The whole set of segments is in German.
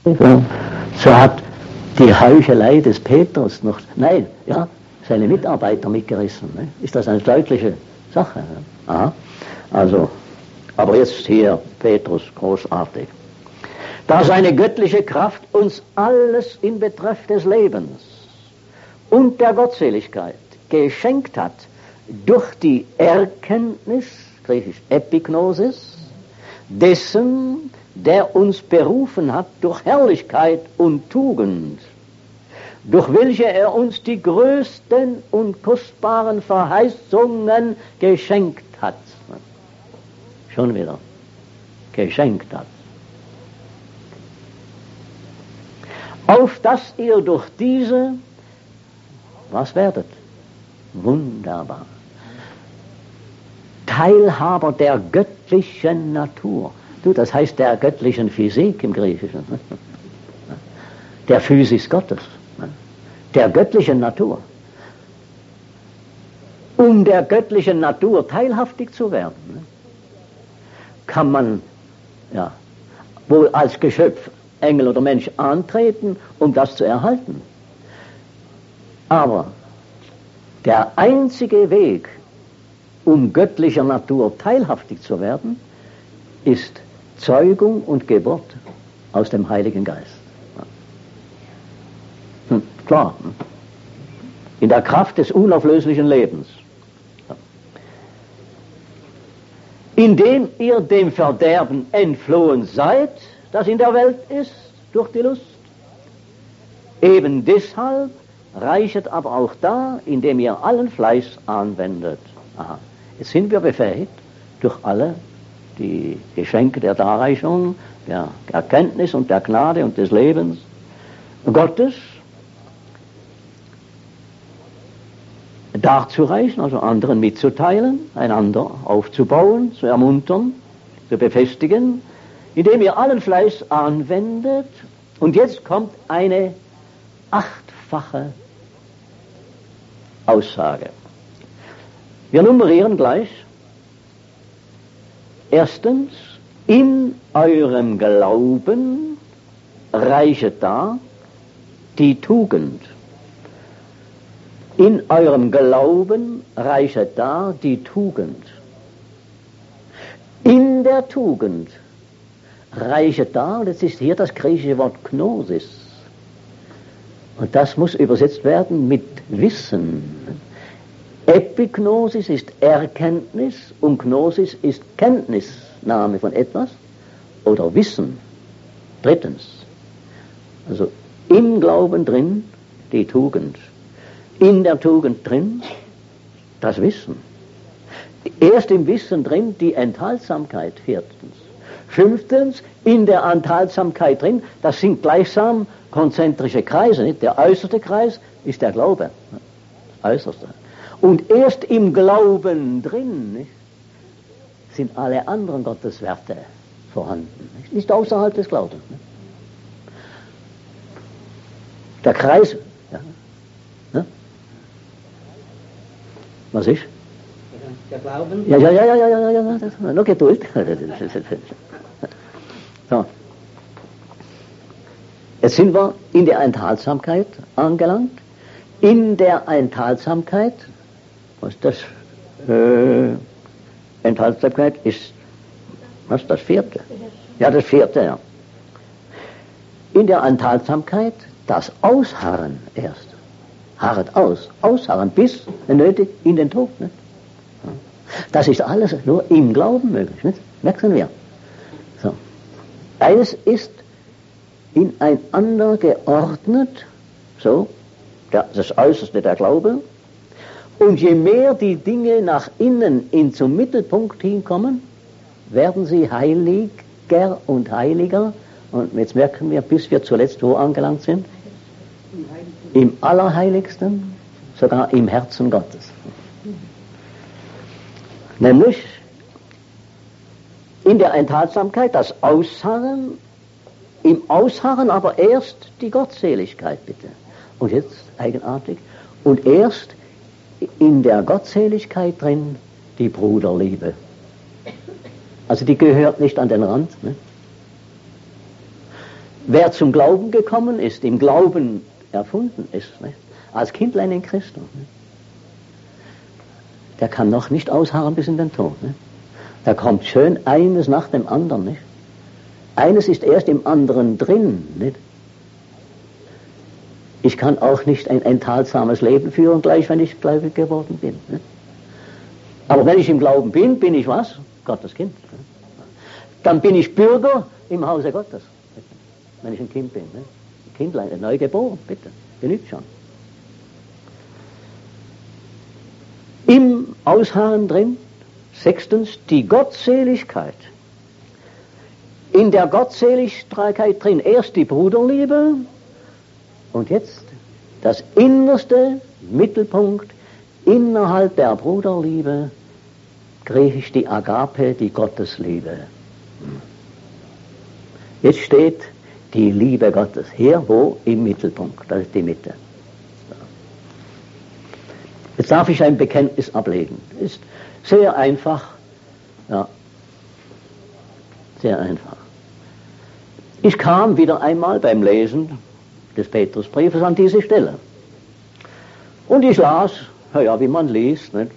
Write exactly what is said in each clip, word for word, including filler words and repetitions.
So, so hat die Heuchelei des Petrus noch, nein, ja, seine Mitarbeiter mitgerissen. Ne? Ist das eine deutliche Sache? Ne? Aha. Also, aber jetzt hier Petrus, großartig. Da seine göttliche Kraft uns alles in Betreff des Lebens und der Gottseligkeit geschenkt hat durch die Erkenntnis, griechisch Epignosis, dessen, der uns berufen hat durch Herrlichkeit und Tugend, durch welche er uns die größten und kostbaren Verheißungen geschenkt hat. Schon wieder. Geschenkt hat. Auf dass ihr durch diese, was werdet? Wunderbar. Teilhaber der göttlichen Natur. Du, das heißt der göttlichen Physik im Griechischen. Der Physis Gottes. Der göttlichen Natur. Um der göttlichen Natur teilhaftig zu werden, kann man ja wohl als Geschöpf, Engel oder Mensch antreten, um das zu erhalten. Aber der einzige Weg, um göttlicher Natur teilhaftig zu werden, ist Zeugung und Geburt aus dem Heiligen Geist. Hm, klar. In der Kraft des unauflöslichen Lebens. Indem ihr dem Verderben entflohen seid, das in der Welt ist, durch die Lust. Eben deshalb reichet aber auch da, indem ihr allen Fleiß anwendet. Aha. Jetzt sind wir befähigt, durch alle die Geschenke der Darreichung, der Erkenntnis und der Gnade und des Lebens Gottes darzureichen, also anderen mitzuteilen, einander aufzubauen, zu ermuntern, zu befestigen, indem ihr allen Fleiß anwendet. Und jetzt kommt eine achtfache Aussage. Wir nummerieren gleich. Erstens, in eurem Glauben reichet da die Tugend. In eurem Glauben reichet da die Tugend. In der Tugend reichet da, und jetzt ist hier das griechische Wort Gnosis. Und das muss übersetzt werden mit Wissen. Epignosis ist Erkenntnis und Gnosis ist Kenntnisnahme von etwas oder Wissen. Drittens, also im Glauben drin die Tugend, in der Tugend drin das Wissen, erst im Wissen drin die Enthaltsamkeit, viertens. Fünftens, in der Enthaltsamkeit drin, das sind gleichsam konzentrische Kreise, nicht? Der äußerste Kreis ist der Glaube, äußerste. Und erst im Glauben drin, nicht, sind alle anderen Gotteswerte vorhanden. Nicht, nicht außerhalb des Glaubens. Nicht? Der Kreis, ja, ne? Was ist? Der Glauben? Ja, ja, ja, ja, ja, ja, ja, ja, nur Geduld. So. Jetzt sind wir in der Enthaltsamkeit angelangt. In der Enthaltsamkeit, was ist das? Äh, Enthaltsamkeit ist, was ist das vierte? Ja, das vierte, ja. In der Enthaltsamkeit das Ausharren erst. Harret aus, ausharren bis nötig in den Tod. Nicht? Das ist alles nur im Glauben möglich, nicht? Merken wir. So. Eines ist ineinander geordnet, so, der, das Äußerste der Glaube, und je mehr die Dinge nach innen in zum Mittelpunkt hinkommen, werden sie heiliger und heiliger, und jetzt merken wir, bis wir zuletzt wo angelangt sind? Im Allerheiligsten, sogar im Herzen Gottes. Nämlich in der Enthaltsamkeit das Ausharren, im Ausharren aber erst die Gottseligkeit, bitte. Und jetzt eigenartig, und erst in der Gottseligkeit drin die Bruderliebe. Also die gehört nicht an den Rand. Ne? Wer zum Glauben gekommen ist, im Glauben erfunden ist, nicht? Als Kindlein in Christus, nicht? Der kann noch nicht ausharren bis in den Tod. Nicht? Da kommt schön eines nach dem anderen. Nicht? Eines ist erst im anderen drin. Nicht? Ich kann auch nicht ein enthaltsames Leben führen, gleich wenn ich gläubig geworden bin. Nicht? Aber wenn ich im Glauben bin, bin ich was? Gottes Kind. Nicht? Dann bin ich Bürger im Hause Gottes. Nicht? Wenn ich ein Kind bin. Nicht? Ein Kindlein, ein Neugeboren, bitte. Genügt schon. Im Ausharren drin, sechstens, die Gottseligkeit. In der Gottseligkeit drin erst die Bruderliebe und jetzt das innerste Mittelpunkt innerhalb der Bruderliebe, griechisch die Agape, die Gottesliebe. Jetzt steht die Liebe Gottes, hier wo im Mittelpunkt, das ist die Mitte. Jetzt darf ich ein Bekenntnis ablegen. Ist sehr einfach. Ja. Sehr einfach. Ich kam wieder einmal beim Lesen des Petrusbriefes an diese Stelle. Und ich las, ja, wie man liest, nicht?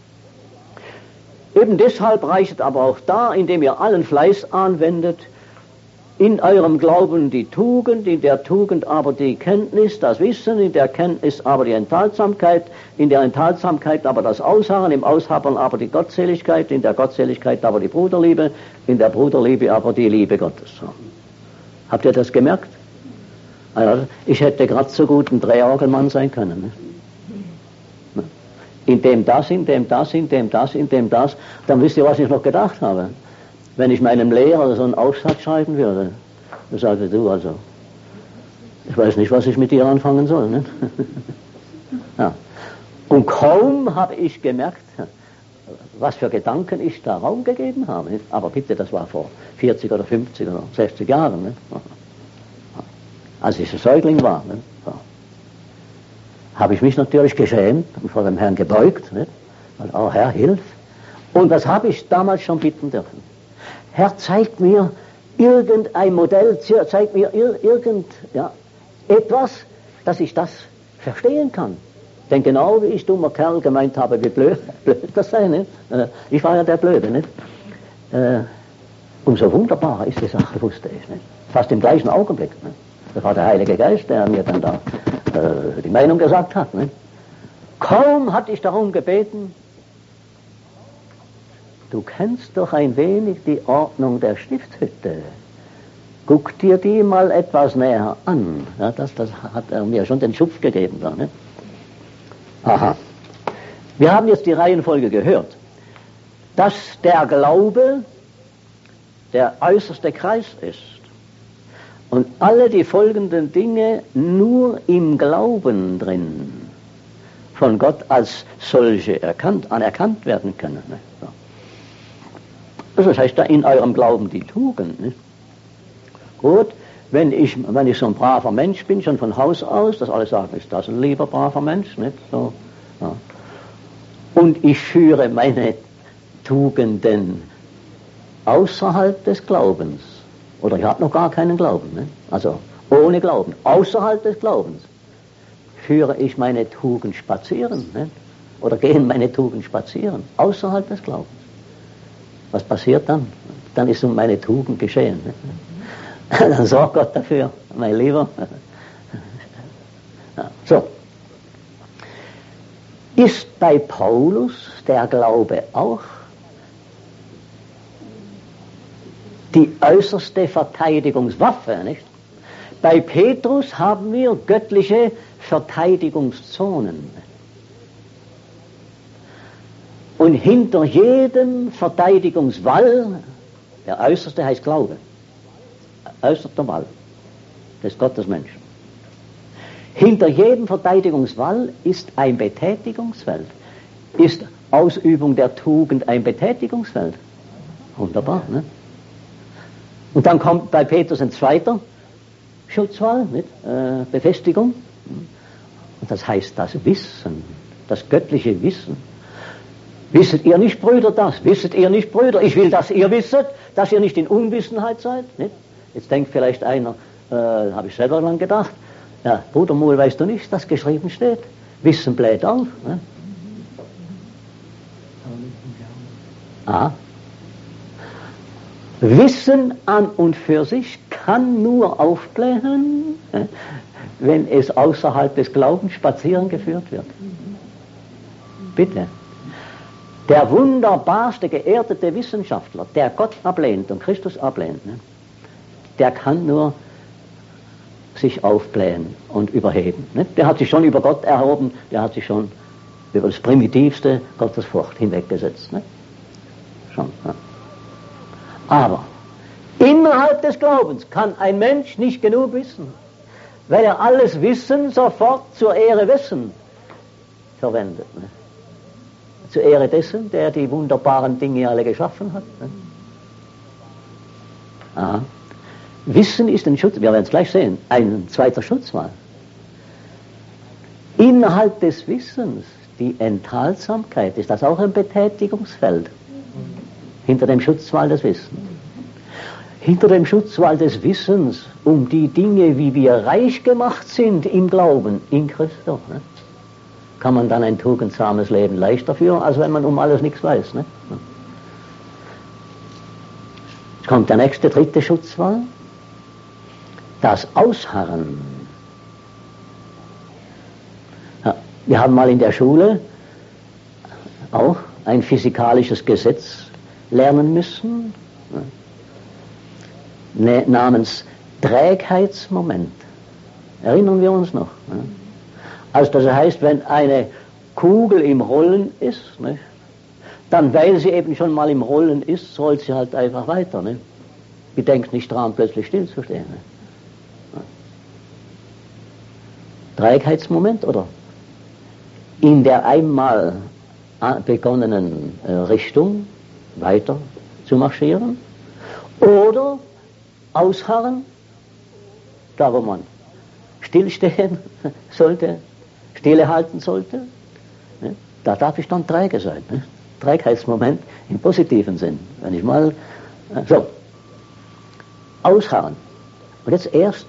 Eben deshalb reicht aber auch da, indem ihr allen Fleiß anwendet, in eurem Glauben die Tugend, in der Tugend aber die Kenntnis, das Wissen, in der Kenntnis aber die Enthaltsamkeit, in der Enthaltsamkeit aber das Ausharren, im Ausharren aber die Gottseligkeit, in der Gottseligkeit aber die Bruderliebe, in der Bruderliebe aber die Liebe Gottes. Habt ihr das gemerkt? Also ich hätte gerade so gut ein Drehorgelmann sein können. Ne? In dem das, in dem das, in dem das, in dem das, dann wisst ihr, was ich noch gedacht habe. Wenn ich meinem Lehrer so einen Aufsatz schreiben würde, dann sagte du also, ich weiß nicht, was ich mit dir anfangen soll. Ne? Ja. Und kaum habe ich gemerkt, was für Gedanken ich da Raum gegeben habe. Nicht? Aber bitte, das war vor vierzig oder fünfzig oder sechzig Jahren. Nicht? Als ich ein Säugling war, nicht? Ja. Habe ich mich natürlich geschämt und vor dem Herrn gebeugt. Nicht? Und, oh Herr, hilf. Und was habe ich damals schon bitten dürfen? Herr, zeigt mir irgendein Modell, zeigt mir ir- irgend, ja, etwas, dass ich das verstehen kann. Denn genau wie ich, dummer Kerl, gemeint habe, wie blöd, blöd das sei, nicht? Ich war ja der Blöde, nicht? Äh, umso wunderbarer ist die Sache, wusste ich, nicht? Fast im gleichen Augenblick, nicht? Das war der Heilige Geist, der mir dann da äh, die Meinung gesagt hat, nicht? Kaum hatte ich darum gebeten, du kennst doch ein wenig die Ordnung der Stiftshütte. Guck dir die mal etwas näher an. Ja, das, das hat er mir schon den Schupf gegeben. Da, ne? Aha. Wir haben jetzt die Reihenfolge gehört, dass der Glaube der äußerste Kreis ist und alle die folgenden Dinge nur im Glauben drin von Gott als solche erkannt, anerkannt werden können. Ne? So. Das heißt da in eurem Glauben die Tugend. Nicht? Gut, wenn ich, wenn ich so ein braver Mensch bin, schon von Haus aus, dass alle sagen, ist das ein lieber, braver Mensch, nicht? So, ja. Und ich führe meine Tugenden außerhalb des Glaubens, oder ich habe noch gar keinen Glauben, nicht? Also ohne Glauben, außerhalb des Glaubens, führe ich meine Tugend spazieren, nicht? Oder gehen meine Tugend spazieren, außerhalb des Glaubens. Was passiert dann? Dann ist um meine Tugend geschehen. Dann sorgt Gott dafür, mein Lieber. So. Ist bei Paulus der Glaube auch die äußerste Verteidigungswaffe, nicht? Bei Petrus haben wir göttliche Verteidigungszonen. Und hinter jedem Verteidigungswall, der äußerste heißt Glaube, äußerster Wall des Gottesmenschen. Hinter jedem Verteidigungswall ist ein Betätigungsfeld. Ist Ausübung der Tugend ein Betätigungsfeld? Wunderbar, ne? Und dann kommt bei Petrus ein zweiter Schutzwall, nicht? Äh, Befestigung. Und das heißt das Wissen, das göttliche Wissen. Wisset ihr nicht, Brüder, das? Wisset ihr nicht, Brüder? Ich will, dass ihr wisset, dass ihr nicht in Unwissenheit seid. Nicht? Jetzt denkt vielleicht einer, äh, habe ich selber lang gedacht, ja, Bruder Muhl, weißt du nicht, dass geschrieben steht? Wissen bläht auf. Ne? Ah. Wissen an und für sich kann nur aufblähen, wenn es außerhalb des Glaubens spazieren geführt wird. Bitte. Der wunderbarste, geerdete Wissenschaftler, der Gott ablehnt und Christus ablehnt, ne, der kann nur sich aufblähen und überheben. Ne? Der hat sich schon über Gott erhoben, der hat sich schon über das primitivste Gottesfurcht hinweggesetzt. Ne? Schon, ja. Aber innerhalb des Glaubens kann ein Mensch nicht genug wissen, weil er alles Wissen sofort zur Ehre wessen verwendet. Ne? Zur Ehre dessen, der die wunderbaren Dinge alle geschaffen hat. Ne? Aha. Wissen ist ein Schutz, wir werden es gleich sehen, ein zweiter Schutzwall. Innerhalb des Wissens, die Enthaltsamkeit, ist das auch ein Betätigungsfeld? Hinter dem Schutzwall des Wissens. Hinter dem Schutzwall des Wissens um die Dinge, wie wir reich gemacht sind im Glauben, in Christus, ne? Kann man dann ein tugendsames Leben leichter führen, als wenn man um alles nichts weiß. Ne? Jetzt kommt der nächste, dritte Schutzwall. Das Ausharren. Ja, wir haben mal in der Schule auch ein physikalisches Gesetz lernen müssen, ne, namens Trägheitsmoment. Erinnern wir uns noch? Ne? Also das heißt, wenn eine Kugel im Rollen ist, ne, dann, weil sie eben schon mal im Rollen ist, rollt sie halt einfach weiter. Ne? Die denkt nicht dran, plötzlich stillzustehen. Ne? Trägheitsmoment, oder? In der einmal begonnenen äh, Richtung weiter zu marschieren, oder ausharren, da wo man stillstehen sollte, Stille halten sollte, ne? Da darf ich dann träge sein. Ne? Trägheitsmoment im positiven Sinn. Wenn ich mal, äh, so, ausharren. Und jetzt erst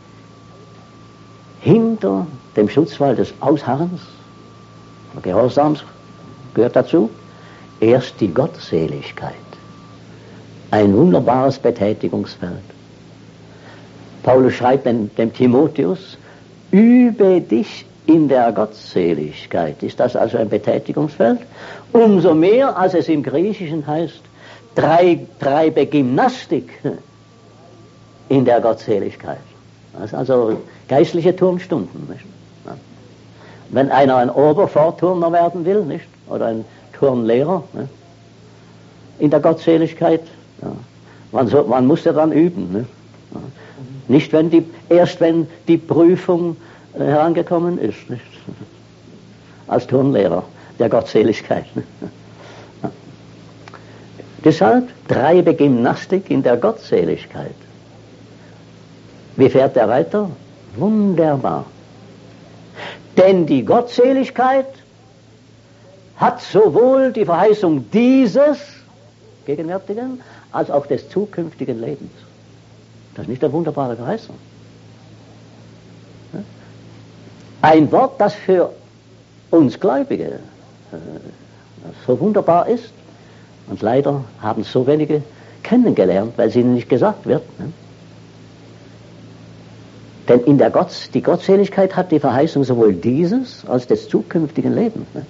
hinter dem Schutzwall des Ausharrens, Gehorsams gehört dazu, erst die Gottseligkeit. Ein wunderbares Betätigungsfeld. Paulus schreibt dem, dem Timotheus, übe dich in der Gottseligkeit. Ist das also ein Betätigungsfeld? Umso mehr, als es im Griechischen heißt, treibe Gymnastik in der Gottseligkeit. Das ist also geistliche Turnstunden. Nicht? Wenn einer ein Obervorturner werden will, nicht? Oder ein Turnlehrer, nicht? In der Gottseligkeit, ja. man, so, man muss ja dann üben. Nicht, ja. Nicht wenn die, erst wenn die Prüfung äh, herangekommen ist, nicht? Als Turnlehrer der Gottseligkeit. Ja. Deshalb treibe Gymnastik in der Gottseligkeit. Wie fährt er weiter? Wunderbar. Denn die Gottseligkeit hat sowohl die Verheißung dieses gegenwärtigen als auch des zukünftigen Lebens. Das ist nicht eine wunderbare Verheißung. Ein Wort, das für uns Gläubige äh, so wunderbar ist, und leider haben so wenige kennengelernt, weil es ihnen nicht gesagt wird. Ne? Denn in der Gott, die Gottseligkeit hat die Verheißung sowohl dieses als des zukünftigen Lebens. Ne?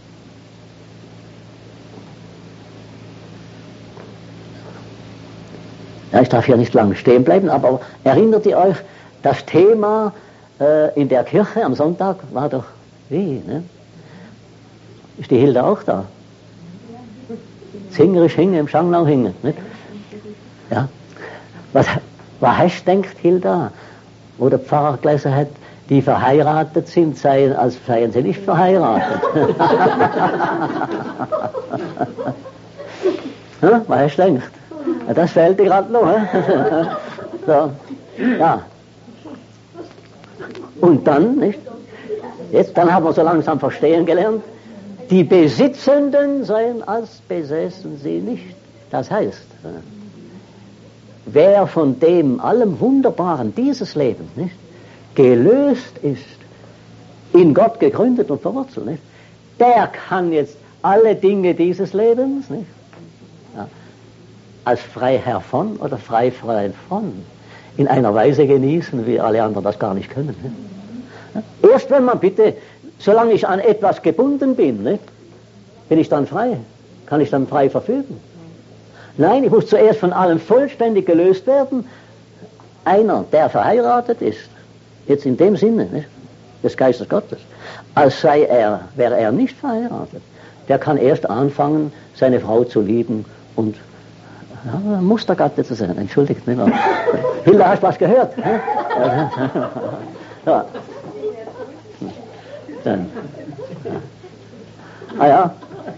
Ja, ich darf hier nicht lange stehen bleiben, aber erinnert ihr euch, das Thema äh, in der Kirche am Sonntag war doch wie, ne? Ist die Hilde auch da? Singerisch hinge, im Schangnau hinge. Nicht? Ja. Was, was heißt, denkt Hilda? Wo der Pfarrer gleich hat, die verheiratet sind, seien, als seien sie nicht verheiratet. Ja, was heißt, denkt? Das fällt dir gerade noch. So. Ja. Und dann, nicht? Jetzt, dann haben wir so langsam verstehen gelernt, die Besitzenden seien als besäßen sie nicht. Das heißt, wer von dem allem Wunderbaren dieses Lebens nicht, gelöst ist, in Gott gegründet und verwurzelt, nicht, der kann jetzt alle Dinge dieses Lebens nicht, ja, als Freiherr von oder frei frei von in einer Weise genießen, wie alle anderen das gar nicht können. Nicht? Ja, erst wenn man bitte, solange ich an etwas gebunden bin, nicht, bin ich dann frei, kann ich dann frei verfügen. Nein, ich muss zuerst von allem vollständig gelöst werden. Einer, der verheiratet ist, jetzt in dem Sinne, nicht, des Geistes Gottes, als sei er, wäre er nicht verheiratet, der kann erst anfangen, seine Frau zu lieben und ja, Mustergatte zu sein. Entschuldigt mich mal. Hilda, hast du was gehört? Ja. Dann. Ah ja.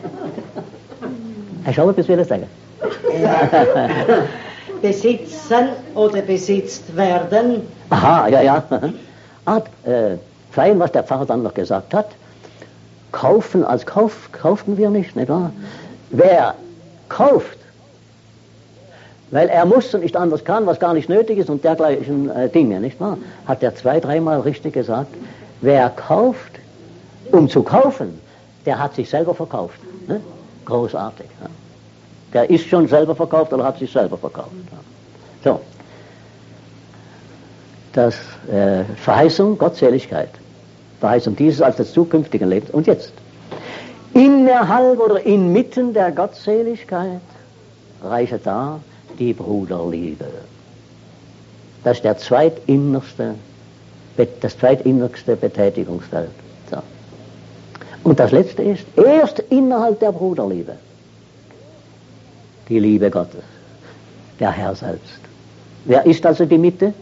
Ich schaue, bis wir das sagen. Ja. Besitzen oder besitzt werden. Aha, ja, ja. Ah, äh, fein, was der Pfarrer dann noch gesagt hat. Kaufen als Kauf, kauften wir nicht, nicht wahr? Wer kauft, weil er muss und nicht anders kann, was gar nicht nötig ist und dergleichen äh, Dinge, nicht wahr? Hat er zwei, dreimal richtig gesagt. Wer kauft, um zu kaufen, der hat sich selber verkauft. Ne? Großartig. Ja. Der ist schon selber verkauft oder hat sich selber verkauft. Ja. So. Das äh, Verheißung, Gottseligkeit. Verheißung dieses als des zukünftigen Lebens. Und jetzt, innerhalb oder inmitten der Gottseligkeit reiche da die Bruderliebe. Das ist der zweitinnerste, das zweitinnerste Betätigungsfeld. So. Und das letzte ist, erst innerhalb der Bruderliebe, die Liebe Gottes, der Herr selbst. Wer ist also die Mitte?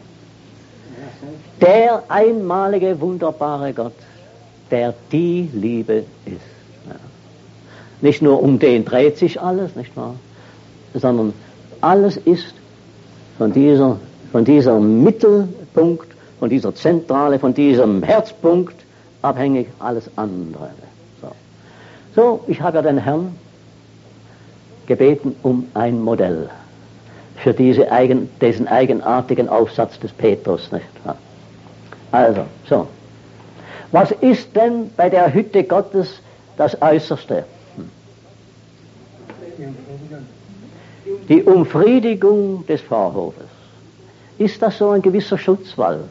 Der einmalige, wunderbare Gott, der die Liebe ist. Ja. Nicht nur um den dreht sich alles, nicht wahr? Sondern alles ist von dieser, von diesem Mittelpunkt, von dieser Zentrale, von diesem Herzpunkt abhängig, alles andere. So, so ich habe ja den Herrn gebeten um ein Modell für diese eigen, diesen eigenartigen Aufsatz des Petrus, nicht wahr? Also, so. Was ist denn bei der Hütte Gottes das Äußerste? Die Umfriedigung des Vorhofes. Ist das so ein gewisser Schutzwall?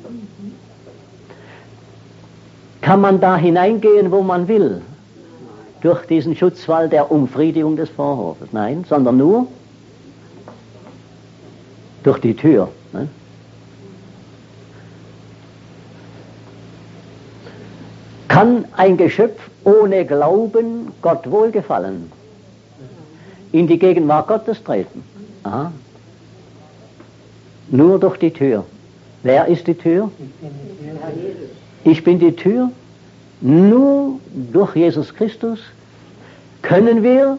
Kann man da hineingehen, wo man will? Durch diesen Schutzwall der Umfriedigung des Vorhofes? Nein, sondern nur durch die Tür. Ne? Kann ein Geschöpf ohne Glauben Gott wohlgefallen? In die Gegenwart Gottes treten? Aha. Nur durch die Tür. Wer ist die Tür? Ich bin die Tür. Nur durch Jesus Christus können wir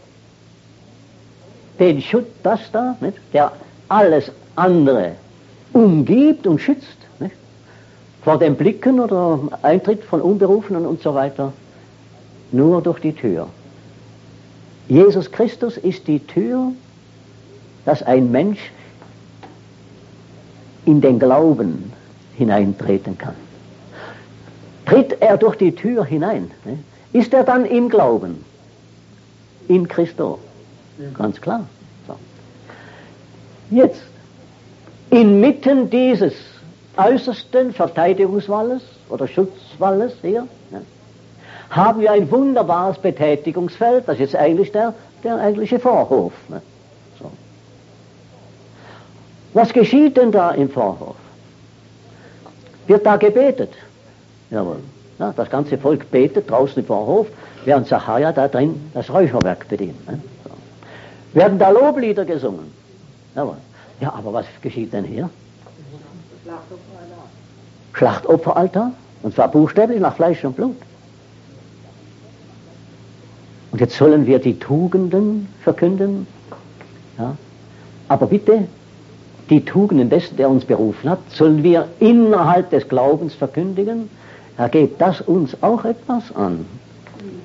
den Schutz, das da, nicht, der alles andere umgibt und schützt, nicht, vor den Blicken oder Eintritt von Unberufenen und so weiter, nur durch die Tür. Jesus Christus ist die Tür, dass ein Mensch in den Glauben hineintreten kann. Tritt er durch die Tür hinein, ne, ist er dann im Glauben, in Christo. Ganz klar. So. Jetzt, inmitten dieses äußersten Verteidigungswalles oder Schutzwalles hier, ja, haben wir ein wunderbares Betätigungsfeld, das ist eigentlich der, der eigentliche Vorhof. Ne? So. Was geschieht denn da im Vorhof? Wird da gebetet? Jawohl. Ja, das ganze Volk betet draußen im Vorhof, während Zacharia da drin das Räucherwerk bedient. Ne? So. Werden da Loblieder gesungen? Jawohl. Ja, aber was geschieht denn hier? Schlachtopferaltar. Schlachtopferaltar? Und zwar buchstäblich nach Fleisch und Blut. Und jetzt sollen wir die Tugenden verkünden. Ja? Aber bitte, die Tugenden dessen, der uns berufen hat, sollen wir innerhalb des Glaubens verkündigen. Ja, geht das uns auch etwas an?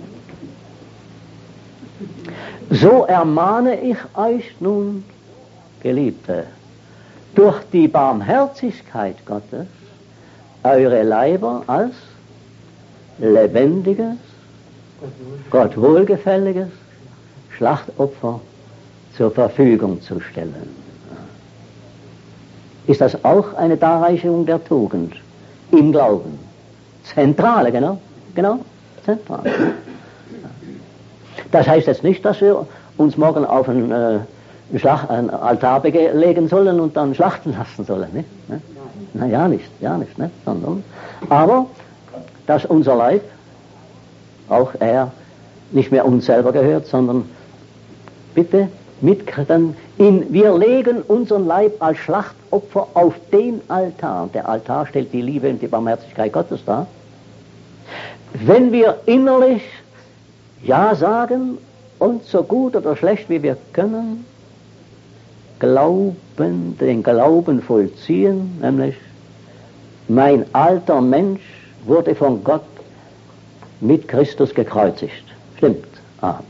So ermahne ich euch nun Geliebte, durch die Barmherzigkeit Gottes eure Leiber als lebendiges, Gott wohlgefälliges Schlachtopfer zur Verfügung zu stellen. Ist das auch eine Darreichung der Tugend im Glauben? Zentrale, genau, genau, zentral. Das heißt jetzt nicht, dass wir uns morgen auf einen, äh, Schlacht, einen Altar legen sollen und dann schlachten lassen sollen, nicht? Ne? Na ja, nicht, ja nicht, ne? Sondern, aber, dass unser Leib, auch er, nicht mehr uns selber gehört, sondern bitte mit, dann in, wir legen unseren Leib als Schlachtopfer auf den Altar. Der Altar stellt die Liebe und die Barmherzigkeit Gottes dar. Wenn wir innerlich Ja sagen und so gut oder schlecht wie wir können, Glauben, den Glauben vollziehen, nämlich mein alter Mensch wurde von Gott mit Christus gekreuzigt. Stimmt. Ah.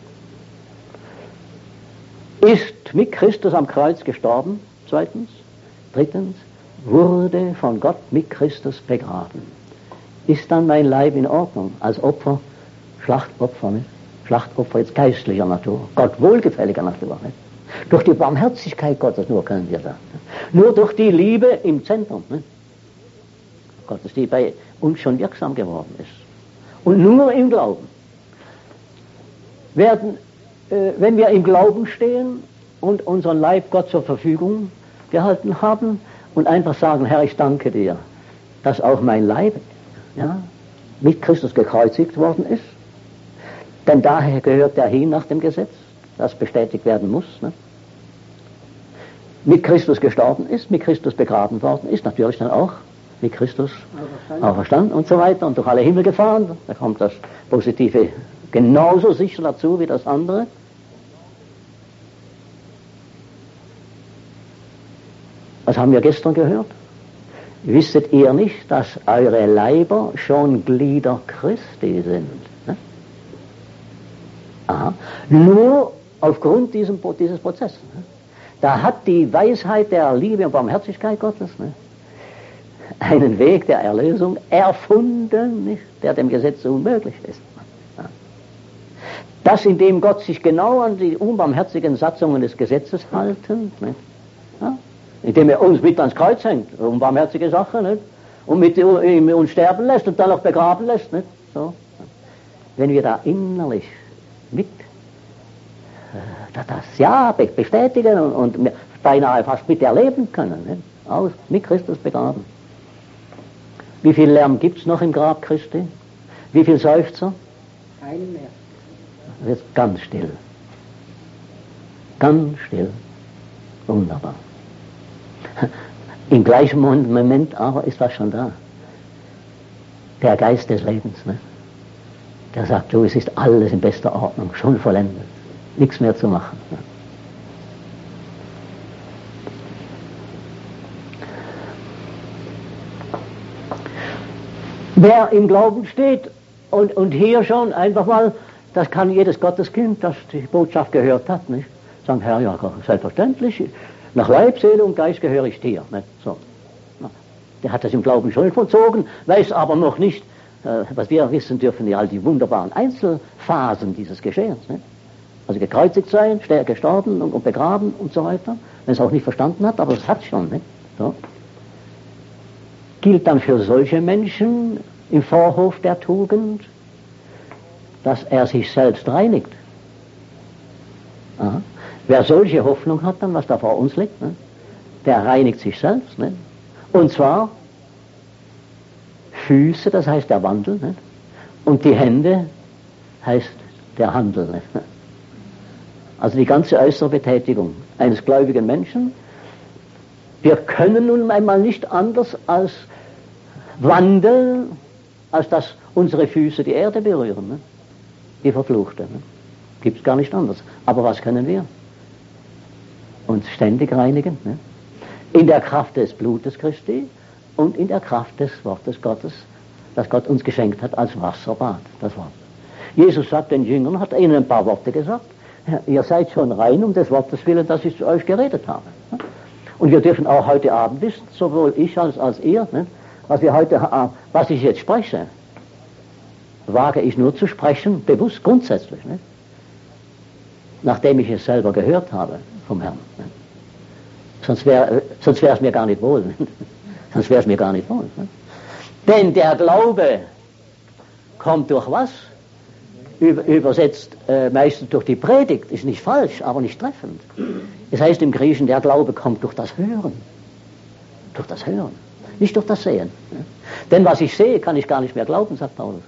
Ist mit Christus am Kreuz gestorben, zweitens. Drittens, wurde von Gott mit Christus begraben. Ist dann mein Leib in Ordnung, als Opfer, Schlachtopfer, nicht? Schlachtopfer jetzt geistlicher Natur, Gott wohlgefälliger Natur, nicht? Durch die Barmherzigkeit Gottes nur können wir das. Nicht? Nur durch die Liebe im Zentrum, nicht? Gottes, die bei uns schon wirksam geworden ist. Und nur im Glauben. Werden, äh, wenn wir im Glauben stehen und unseren Leib Gott zur Verfügung gehalten haben und einfach sagen, Herr, ich danke dir, dass auch mein Leib ja, mit Christus gekreuzigt worden ist. Denn daher gehört er hin nach dem Gesetz, das bestätigt werden muss. Ne? Mit Christus gestorben ist, mit Christus begraben worden ist, natürlich dann auch mit Christus auferstanden und so weiter und durch alle Himmel gefahren. Da kommt das Positive genauso sicher dazu wie das andere. Was haben wir gestern gehört? Wisstet ihr nicht, dass eure Leiber schon Glieder Christi sind? Ne? Aha. Nur aufgrund diesem, dieses Prozesses. Ne? Da hat die Weisheit der Liebe und Barmherzigkeit Gottes ne, einen Weg der Erlösung erfunden, nicht, der dem Gesetz unmöglich ist. Ja. Das, indem Gott sich genau an die unbarmherzigen Satzungen des Gesetzes halten, nicht, ja, indem er uns mit ans Kreuz hängt, unbarmherzige Sache, nicht, und mit uns sterben lässt und dann noch begraben lässt. Nicht, so. Wenn wir da innerlich mit das ja bestätigen und, und beinahe fast mit erleben können, nicht, aus, mit Christus begraben. Wie viel Lärm gibt es noch im Grab Christi? Wie viel Seufzer? Keinen mehr. Jetzt ganz still. Ganz still. Wunderbar. Im gleichen Moment aber ist was schon da. Der Geist des Lebens, ne? Der sagt, du, es ist alles in bester Ordnung, schon vollendet. Nichts mehr zu machen. Ne? Wer im Glauben steht und, und hier schon einfach mal, das kann jedes Gotteskind, das die Botschaft gehört hat, nicht? Sagen, Herr, ja, selbstverständlich, nach Leib, Seele und Geist gehöre ich dir. Nicht? So. Der hat das im Glauben schon vollzogen, weiß aber noch nicht, äh, was wir wissen dürfen, ja, all die wunderbaren Einzelphasen dieses Geschehens. Nicht? Also gekreuzigt sein, gestorben und, und begraben und so weiter, wenn es auch nicht verstanden hat, aber es hat schon. Nicht? So. Gilt dann für solche Menschen im Vorhof der Tugend, dass er sich selbst reinigt. Aha. Wer solche Hoffnung hat, dann was da vor uns liegt, ne? Der reinigt sich selbst. Ne? Und zwar Füße, das heißt der Wandel, ne? Und die Hände heißt der Handel. Ne? Also die ganze äußere Betätigung eines gläubigen Menschen. Wir können nun einmal nicht anders als wandeln, als dass unsere Füße die Erde berühren, ne? Die Verfluchte. Ne? Gibt es gar nicht anders. Aber was können wir? Uns ständig reinigen. Ne? In der Kraft des Blutes Christi und in der Kraft des Wortes Gottes, das Gott uns geschenkt hat als Wasserbad. Das Wort. Jesus sagt den Jüngern, hat ihnen ein paar Worte gesagt. Ihr seid schon rein um des Wortes willen, das ich zu euch geredet habe. Und wir dürfen auch heute Abend wissen, sowohl ich als, als ihr, ne, was wir heute, was ich jetzt spreche, wage ich nur zu sprechen, bewusst, grundsätzlich, ne, nachdem ich es selber gehört habe vom Herrn. Ne. Sonst wäre sonst wäre es mir gar nicht wohl. Ne. Sonst wäre es mir gar nicht wohl. Ne. Denn der Glaube kommt durch was? Über, übersetzt äh, meistens durch die Predigt, ist nicht falsch, aber nicht treffend. Es heißt im Griechischen, der Glaube kommt durch das Hören. Durch das Hören, nicht durch das Sehen. Ne? Denn was ich sehe, kann ich gar nicht mehr glauben, sagt Paulus.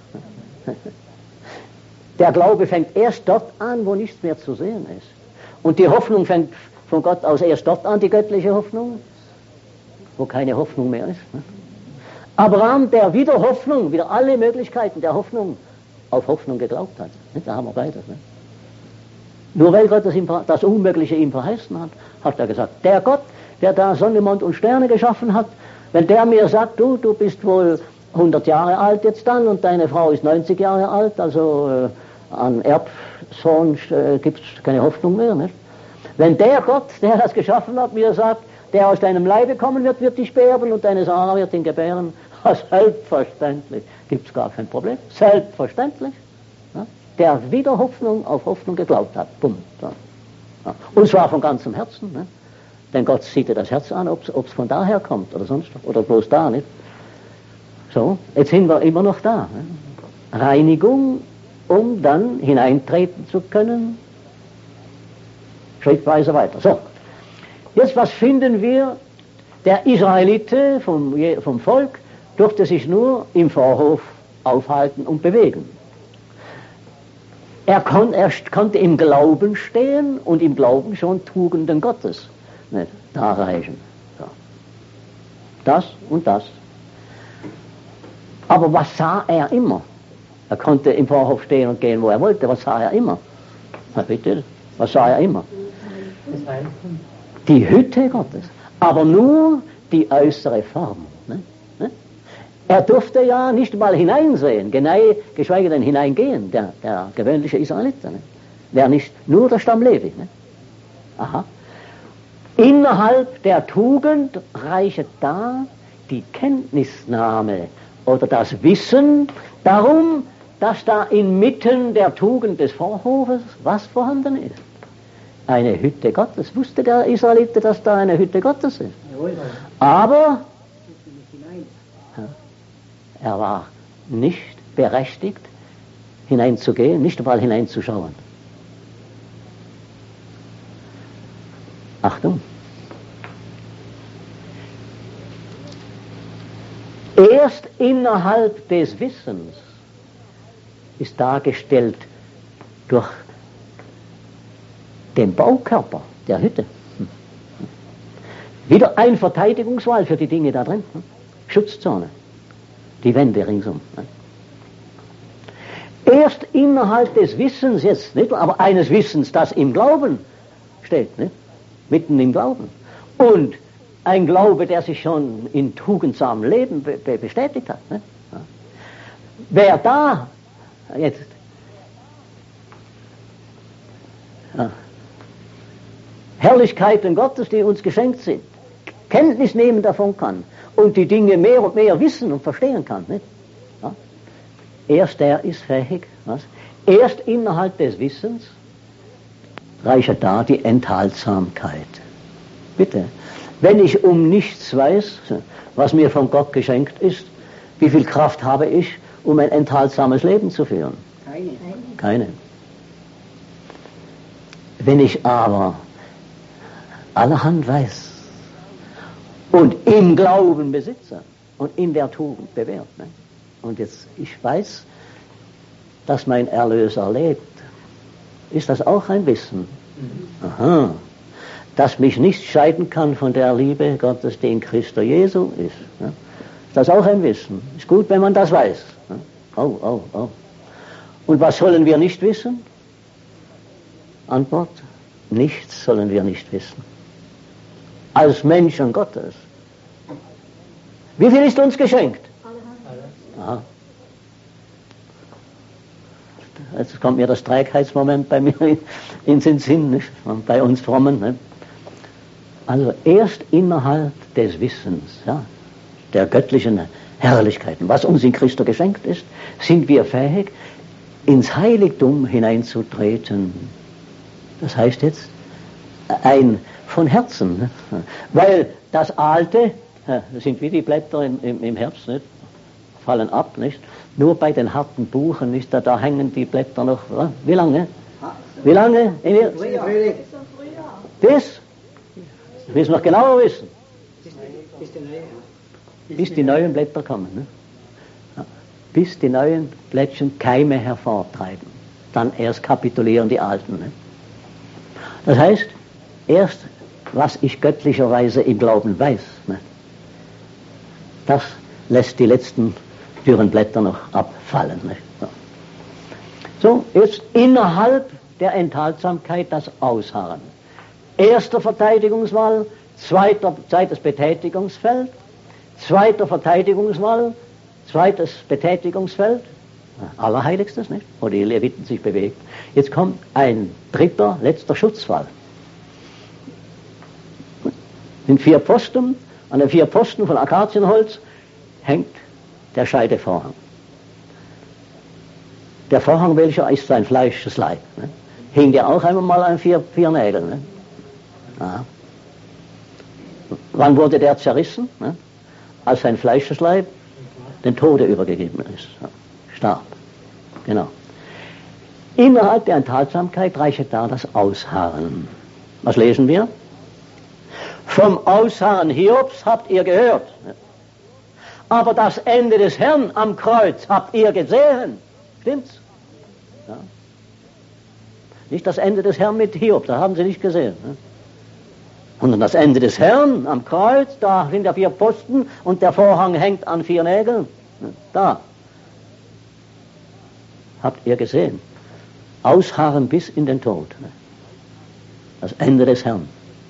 Der Glaube fängt erst dort an, wo nichts mehr zu sehen ist. Und die Hoffnung fängt von Gott aus erst dort an, die göttliche Hoffnung, wo keine Hoffnung mehr ist. Ne? Abraham, der wieder Hoffnung, wieder alle Möglichkeiten der Hoffnung, auf Hoffnung geglaubt hat. Da haben wir beides. Ne? Nur weil Gott das, ihm, das Unmögliche ihm verheißen hat, hat er gesagt, der Gott, der da Sonne, Mond und Sterne geschaffen hat, wenn der mir sagt, du, du bist wohl hundert Jahre alt jetzt dann und deine Frau ist neunzig Jahre alt, also äh, an Erbsohn äh, gibt es keine Hoffnung mehr. Nicht? Wenn der Gott, der das geschaffen hat, mir sagt, der aus deinem Leibe kommen wird, wird dich beerben und deine Sarah wird ihn gebären, selbstverständlich, gibt es gar kein Problem, selbstverständlich. Ja? Der wieder Hoffnung auf Hoffnung geglaubt hat. Bumm. So. Ja. Und zwar von ganzem Herzen. Ne? Denn Gott sieht dir das Herz an, ob es von daher kommt oder sonst, oder bloß da nicht. So, jetzt sind wir immer noch da. Ne? Reinigung, um dann hineintreten zu können, schrittweise weiter. So, jetzt was finden wir? Der Israelite vom, vom Volk durfte sich nur im Vorhof aufhalten und bewegen. Er, kon, er konnte im Glauben stehen und im Glauben schon Tugenden Gottes nicht, darreichen. So. Das und das. Aber was sah er immer? Er konnte im Vorhof stehen und gehen, wo er wollte. Was sah er immer? Na bitte, was sah er immer? Die Hütte Gottes. Aber nur die äußere Form. Ne? Ne? Er durfte ja nicht mal hineinsehen, geschweige denn hineingehen, der, der gewöhnliche Israelit. Ne? Der nicht, nur der Stamm Levi. Ne? Aha. Innerhalb der Tugend reiche da die Kenntnisnahme oder das Wissen darum, dass da inmitten der Tugend des Vorhofes was vorhanden ist. Eine Hütte Gottes. Wusste der Israelite, dass da eine Hütte Gottes ist? Aber er war nicht berechtigt, hineinzugehen, nicht einmal hineinzuschauen. Achtung. Erst innerhalb des Wissens ist dargestellt durch den Baukörper der Hütte. Wieder ein Verteidigungswall für die Dinge da drin. Schutzzone. Die Wände ringsum. Erst innerhalb des Wissens jetzt, nicht? Aber eines Wissens, das im Glauben steht, nicht? Mitten im Glauben. Und ein Glaube, der sich schon in tugendsamem Leben be- be- bestätigt hat. Nicht? Ja. Wer da jetzt ja, Herrlichkeiten Gottes, die uns geschenkt sind, Kenntnis nehmen davon kann und die Dinge mehr und mehr wissen und verstehen kann, nicht? Ja. Erst der ist fähig, was? Erst innerhalb des Wissens reiche da die Enthaltsamkeit. Bitte, wenn ich um nichts weiß, was mir von Gott geschenkt ist, wie viel Kraft habe ich, um ein enthaltsames Leben zu führen? Keine. Keine. Wenn ich aber allerhand weiß und im Glauben besitze und in der Tugend bewährt, ne? Und jetzt ich weiß, dass mein Erlöser lebt, ist das auch ein Wissen. Aha. Das mich nicht scheiden kann von der Liebe Gottes, die in Christo Jesu ist. Ne? Ist das auch ein Wissen? Ist gut, wenn man das weiß. Ne? Oh, oh, oh. Und was sollen wir nicht wissen? Antwort: Nichts sollen wir nicht wissen. Als Menschen Gottes. Wie viel ist uns geschenkt? Aha. Jetzt kommt mir das Trägheitsmoment bei mir in den Sinn, nicht? Bei uns Frommen. Nicht? Also erst innerhalb des Wissens, ja, der göttlichen Herrlichkeiten, was uns in Christus geschenkt ist, sind wir fähig, ins Heiligtum hineinzutreten. Das heißt jetzt ein von Herzen, ne? Weil das Alte, das sind wie die Blätter im, im, im Herbst, nicht? Fallen ab, nicht? Nur bei den harten Buchen, nicht? Da, da hängen die Blätter noch, oder? Wie lange? Wie lange? Das? Das müssen wir noch genauer wissen. Bis die neuen Blätter kommen. Ne? Ja. Bis die neuen Blättchen Keime hervortreiben. Dann erst kapitulieren die alten. Ne? Das heißt, erst was ich göttlicherweise im Glauben weiß, ne? Das lässt die letzten dürren Blätter noch abfallen. Ne? So, jetzt innerhalb der Enthaltsamkeit das Ausharren. Erster Verteidigungswall, zweiter, zweites Betätigungsfeld, zweiter Verteidigungswall, zweites Betätigungsfeld, Allerheiligstes, nicht? Wo die Leviten sich bewegt. Jetzt kommt ein dritter, letzter Schutzwall. In vier Posten, an den vier Posten von Akazienholz hängt der Scheidevorhang. Der Vorhang, welcher ist sein Fleisch, das Leib. Ne? Hing ja auch einmal mal an vier, vier Nägeln. Ne? Ja. Wann wurde der zerrissen? Ne? Als sein Fleischesleib den Tode übergegeben ist. Ja. Starb. Genau. Innerhalb der Enthaltsamkeit reicht da das Ausharren. Was lesen wir? Vom Ausharren Hiobs habt ihr gehört. Aber das Ende des Herrn am Kreuz habt ihr gesehen. Stimmt's? Ja. Nicht das Ende des Herrn mit Hiob, das haben sie nicht gesehen. Ne? Und das Ende des Herrn am Kreuz, da sind ja vier Posten und der Vorhang hängt an vier Nägeln. Da. Habt ihr gesehen. Ausharren bis in den Tod. Das Ende des Herrn.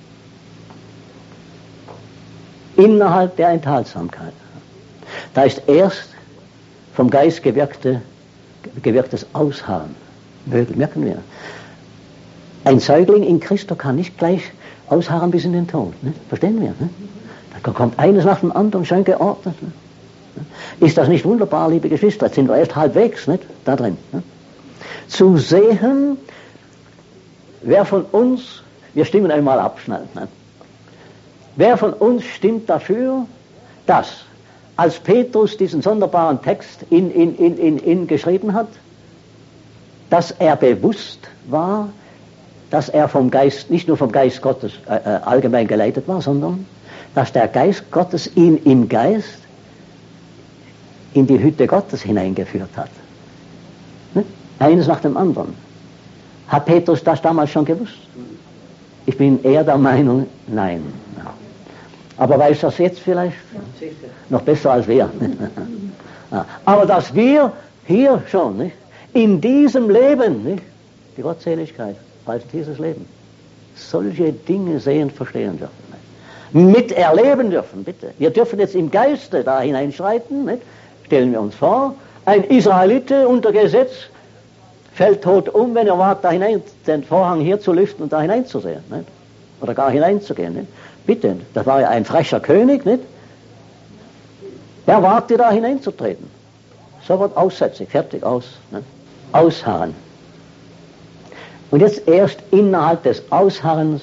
Innerhalb der Enthaltsamkeit. Da ist erst vom Geist gewirkte, gewirktes Ausharren. Merken wir. Ein Säugling in Christus kann nicht gleich ausharren bis in den Tod. Ne? Verstehen wir? Ne? Da kommt eines nach dem anderen schön geordnet. Ne? Ist das nicht wunderbar, liebe Geschwister? Jetzt sind wir erst halbwegs, nicht? Da drin. Ne? Zu sehen, wer von uns, wir stimmen einmal ab, schnell. Ne? Wer von uns stimmt dafür, dass, als Petrus diesen sonderbaren Text in, in, in, in, in geschrieben hat, dass er bewusst war, dass er vom Geist, nicht nur vom Geist Gottes äh, allgemein geleitet war, sondern dass der Geist Gottes ihn im Geist in die Hütte Gottes hineingeführt hat. Ne? Eines nach dem anderen. Hat Petrus das damals schon gewusst? Ich bin eher der Meinung, nein. Aber weiß das jetzt vielleicht? Noch besser als wir. Aber dass wir hier schon, nicht? In diesem Leben, nicht? Die Gottseligkeit, als dieses Leben, solche Dinge sehen, verstehen dürfen. Nicht? Miterleben dürfen, bitte. Wir dürfen jetzt im Geiste da hineinschreiten. Nicht? Stellen wir uns vor, ein Israelite unter Gesetz fällt tot um, wenn er wagt, da hinein, den Vorhang hier zu lüften und da hineinzusehen. Nicht? Oder gar hineinzugehen. Nicht? Bitte, das war ja ein frecher König, nicht? Der wagte da hineinzutreten. Sofort aussätzig, fertig, aus. Nicht? Ausharren. Und jetzt erst innerhalb des Ausharrens,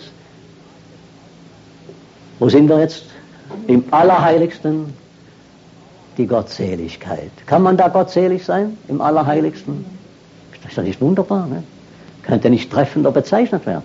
wo sind wir jetzt? Im Allerheiligsten, die Gottseligkeit. Kann man da gottselig sein, im Allerheiligsten? Das ist doch nicht wunderbar, ne? Könnte nicht treffender bezeichnet werden.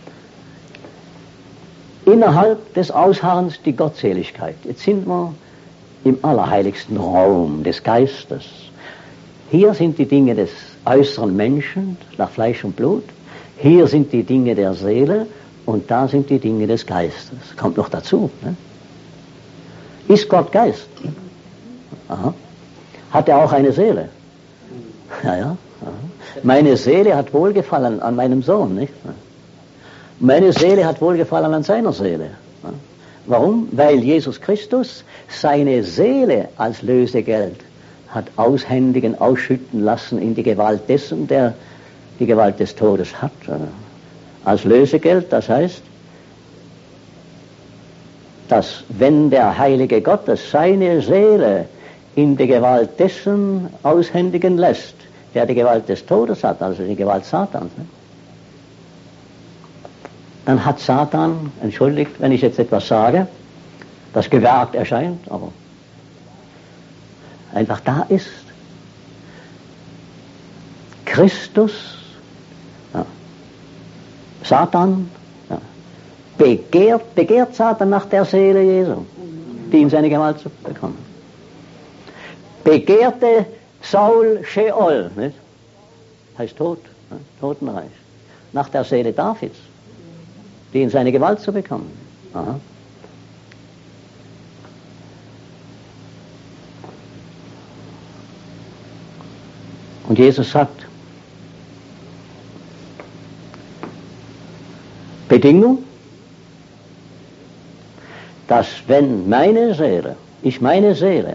Innerhalb des Ausharrens die Gottseligkeit. Jetzt sind wir im allerheiligsten Raum des Geistes. Hier sind die Dinge des äußeren Menschen, nach Fleisch und Blut. Hier sind die Dinge der Seele und da sind die Dinge des Geistes. Kommt noch dazu. Ne? Ist Gott Geist? Aha. Hat er auch eine Seele? Ja, ja. Aha. Meine Seele hat Wohlgefallen an meinem Sohn, nicht? Meine Seele hat Wohlgefallen an seiner Seele. Warum? Weil Jesus Christus seine Seele als Lösegeld hat aushändigen, ausschütten lassen in die Gewalt dessen, der die Gewalt des Todes hat. Als Lösegeld, das heißt, dass wenn der Heilige Gottes seine Seele in die Gewalt dessen aushändigen lässt, der die Gewalt des Todes hat, also die Gewalt Satans, ne? Dann hat Satan, entschuldigt, wenn ich jetzt etwas sage, das gewagt erscheint, aber einfach da ist. Christus, ja, Satan, ja, begehrt, begehrt Satan nach der Seele Jesu, die in seine Gewalt zu bekommen. Begehrte Saul Sheol, nicht? Heißt Tod, ne? Totenreich, nach der Seele Davids, die in seine Gewalt zu bekommen. Aha. Und Jesus sagt, Bedingung, dass wenn meine Seele, ich meine Seele,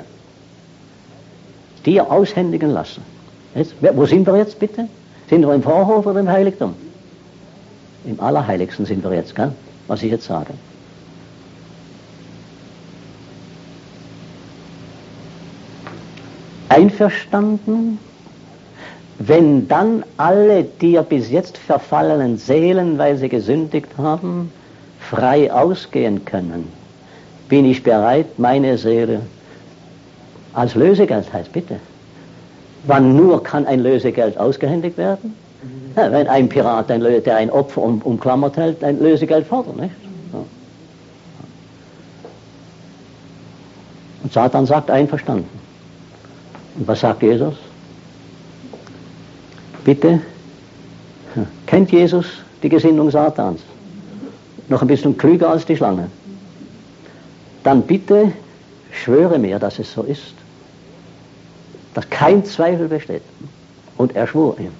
dir aushändigen lasse. Jetzt, wo sind wir jetzt bitte? Sind wir im Vorhof oder im Heiligtum? Im Allerheiligsten sind wir jetzt, gell? Was ich jetzt sage. Einverstanden, wenn dann alle dir bis jetzt verfallenen Seelen, weil sie gesündigt haben, frei ausgehen können, bin ich bereit, meine Seele als Lösegeld, heißt bitte. Wann nur kann ein Lösegeld ausgehändigt werden? Ja, wenn ein Pirat, ein Lö- der ein Opfer um, umklammert hält, ein Lösegeld fordert, nicht? Ja. Und Satan sagt einverstanden. Und was sagt Jesus? Bitte, kennt Jesus die Gesinnung Satans? Noch ein bisschen klüger als die Schlange. Dann bitte schwöre mir, dass es so ist. Dass kein Zweifel besteht. Und er schwor ihm.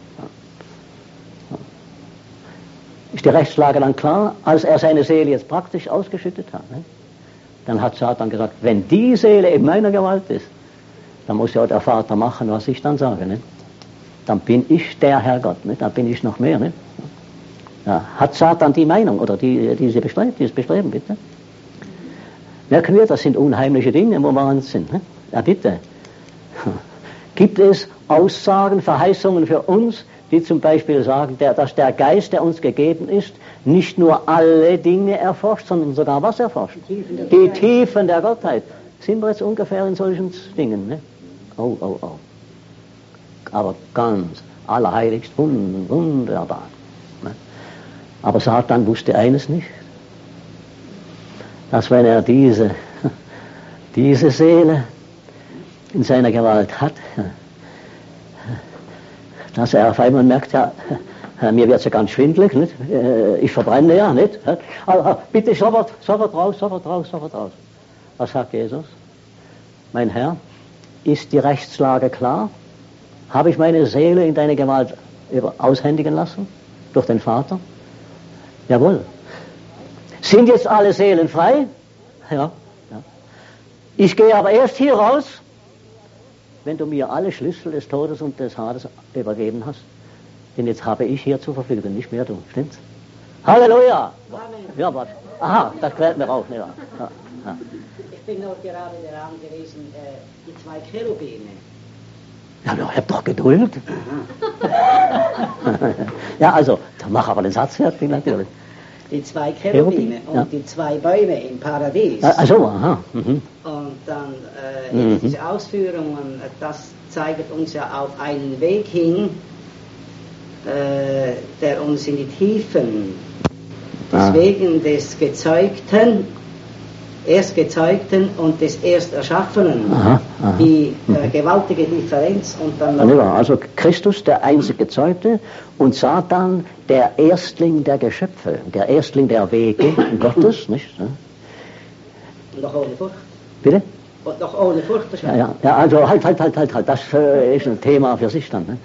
Ist die Rechtslage dann klar, als er seine Seele jetzt praktisch ausgeschüttet hat? Ne? Dann hat Satan gesagt, wenn die Seele in meiner Gewalt ist, dann muss ja der Vater machen, was ich dann sage. Ne? Dann bin ich der Herrgott, ne? Dann bin ich noch mehr. Ne? Ja, hat Satan die Meinung oder die, diese Bestreben, dieses Bestreben, bitte? Merken wir, das sind unheimliche Dinge, wo wir uns sind. Ne? Ja, bitte. Gibt es Aussagen, Verheißungen für uns, die zum Beispiel sagen, der, dass der Geist, der uns gegeben ist, nicht nur alle Dinge erforscht, sondern sogar was erforscht? Die Tiefen der, die Tiefen der Gottheit. Sind wir jetzt ungefähr in solchen Dingen? Ne? Oh, oh, oh. Aber ganz allerheiligst, wunderbar. Ne? Aber Satan wusste eines nicht, dass wenn er diese, diese Seele in seiner Gewalt hat, dass er auf einmal merkt, ja, mir wird es ja ganz schwindelig, nicht? Ich verbrenne ja, nicht? Aber bitte sofort, sofort raus, sofort raus, sofort raus. Was sagt Jesus? Mein Herr, ist die Rechtslage klar? Habe ich meine Seele in deine Gewalt aushändigen lassen? Durch den Vater? Jawohl. Sind jetzt alle Seelen frei? Ja, ja. Ich gehe aber erst hier raus, wenn du mir alle Schlüssel des Todes und des Hades übergeben hast. Denn jetzt habe ich hier zur Verfügung, nicht mehr du. Stimmt's? Halleluja! Amen. Ja, was? Aha, das klärt mir auch. Ne? Ja, ja. Ich bin noch gerade daran gewesen, äh, die zwei Cherubine. Ja, ich hab doch Geduld. Ja, also, dann mach aber den Satz fertig natürlich. Die zwei Cherubine und ja. die zwei Bäume im Paradies. Also, aha. Mhm. Und dann äh, Mhm. diese Ausführungen, das zeigt uns ja auf einen Weg hin, äh, der uns in die Tiefen, Ah. deswegen des Gezeugten, erst Gezeugten und des erst Erschaffenen, Aha, aha. die äh, gewaltige Differenz und dann noch, Ja, also Christus, der einzige Gezeugte, und Satan, der Erstling der Geschöpfe, der Erstling der Wege Gottes, nicht? noch ohne Furcht. Bitte? Und noch ohne Furcht Ja, ja, ja, also halt, halt, halt, halt, halt, das äh, ist ein Thema für sich dann. Ne?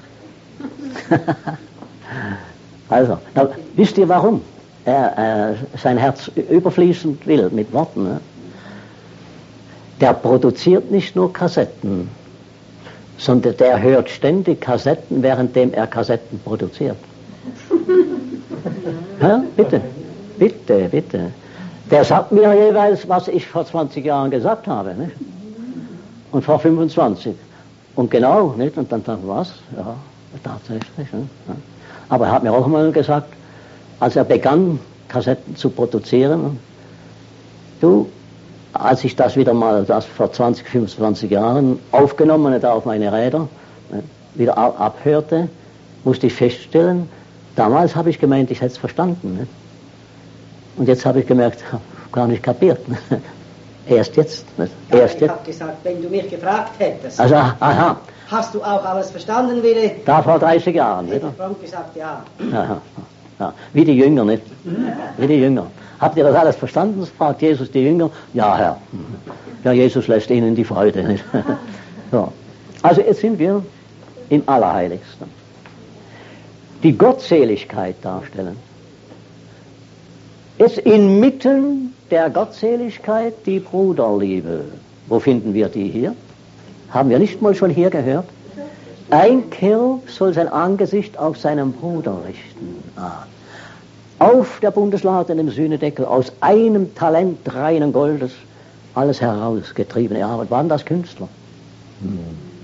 Also, na, wisst ihr warum er äh, sein Herz überfließend will mit Worten? Ne? Der produziert nicht nur Kassetten, sondern der hört ständig Kassetten, währenddem er Kassetten produziert. Ja, bitte, bitte, bitte. Der sagt mir jeweils, was ich vor zwanzig Jahren gesagt habe, nicht? Und vor fünfundzwanzig. Und genau, nicht? Und dann sagt er, was? Ja, tatsächlich. Nicht? Ja. Aber er hat mir auch mal gesagt, als er begann, Kassetten zu produzieren, du, als ich das wieder mal, das vor zwanzig, fünfundzwanzig Jahren aufgenommen da auf meine Räder, wieder abhörte, musste ich feststellen, damals habe ich gemeint, ich hätte es verstanden. Ne? Und jetzt habe ich gemerkt, ich habe gar nicht kapiert. Ne? Erst jetzt. Ne? Ja, Erst ich jetzt. habe gesagt, wenn du mich gefragt hättest, Also, aha, hast du auch alles verstanden, Willi? da vor dreißig Jahren. Hätte Nicht? ich prompt gesagt, ja. Aha, ja. Wie die Jünger, nicht? Wie die Jünger. Habt ihr das alles verstanden? Fragt Jesus die Jünger. Ja, Herr. Ja, Jesus lässt ihnen die Freude. Nicht? So. Also jetzt sind wir im Allerheiligsten. Die Gottseligkeit darstellen. Jetzt inmitten der Gottseligkeit die Bruderliebe. Wo finden wir die hier? Haben wir nicht mal schon hier gehört? Ein Kirb soll sein Angesicht auf seinen Bruder richten. Ah. Auf der Bundeslade, dem Sühnedeckel, aus einem Talent reinen Goldes, alles herausgetrieben. Ja, und waren das Künstler? Hm.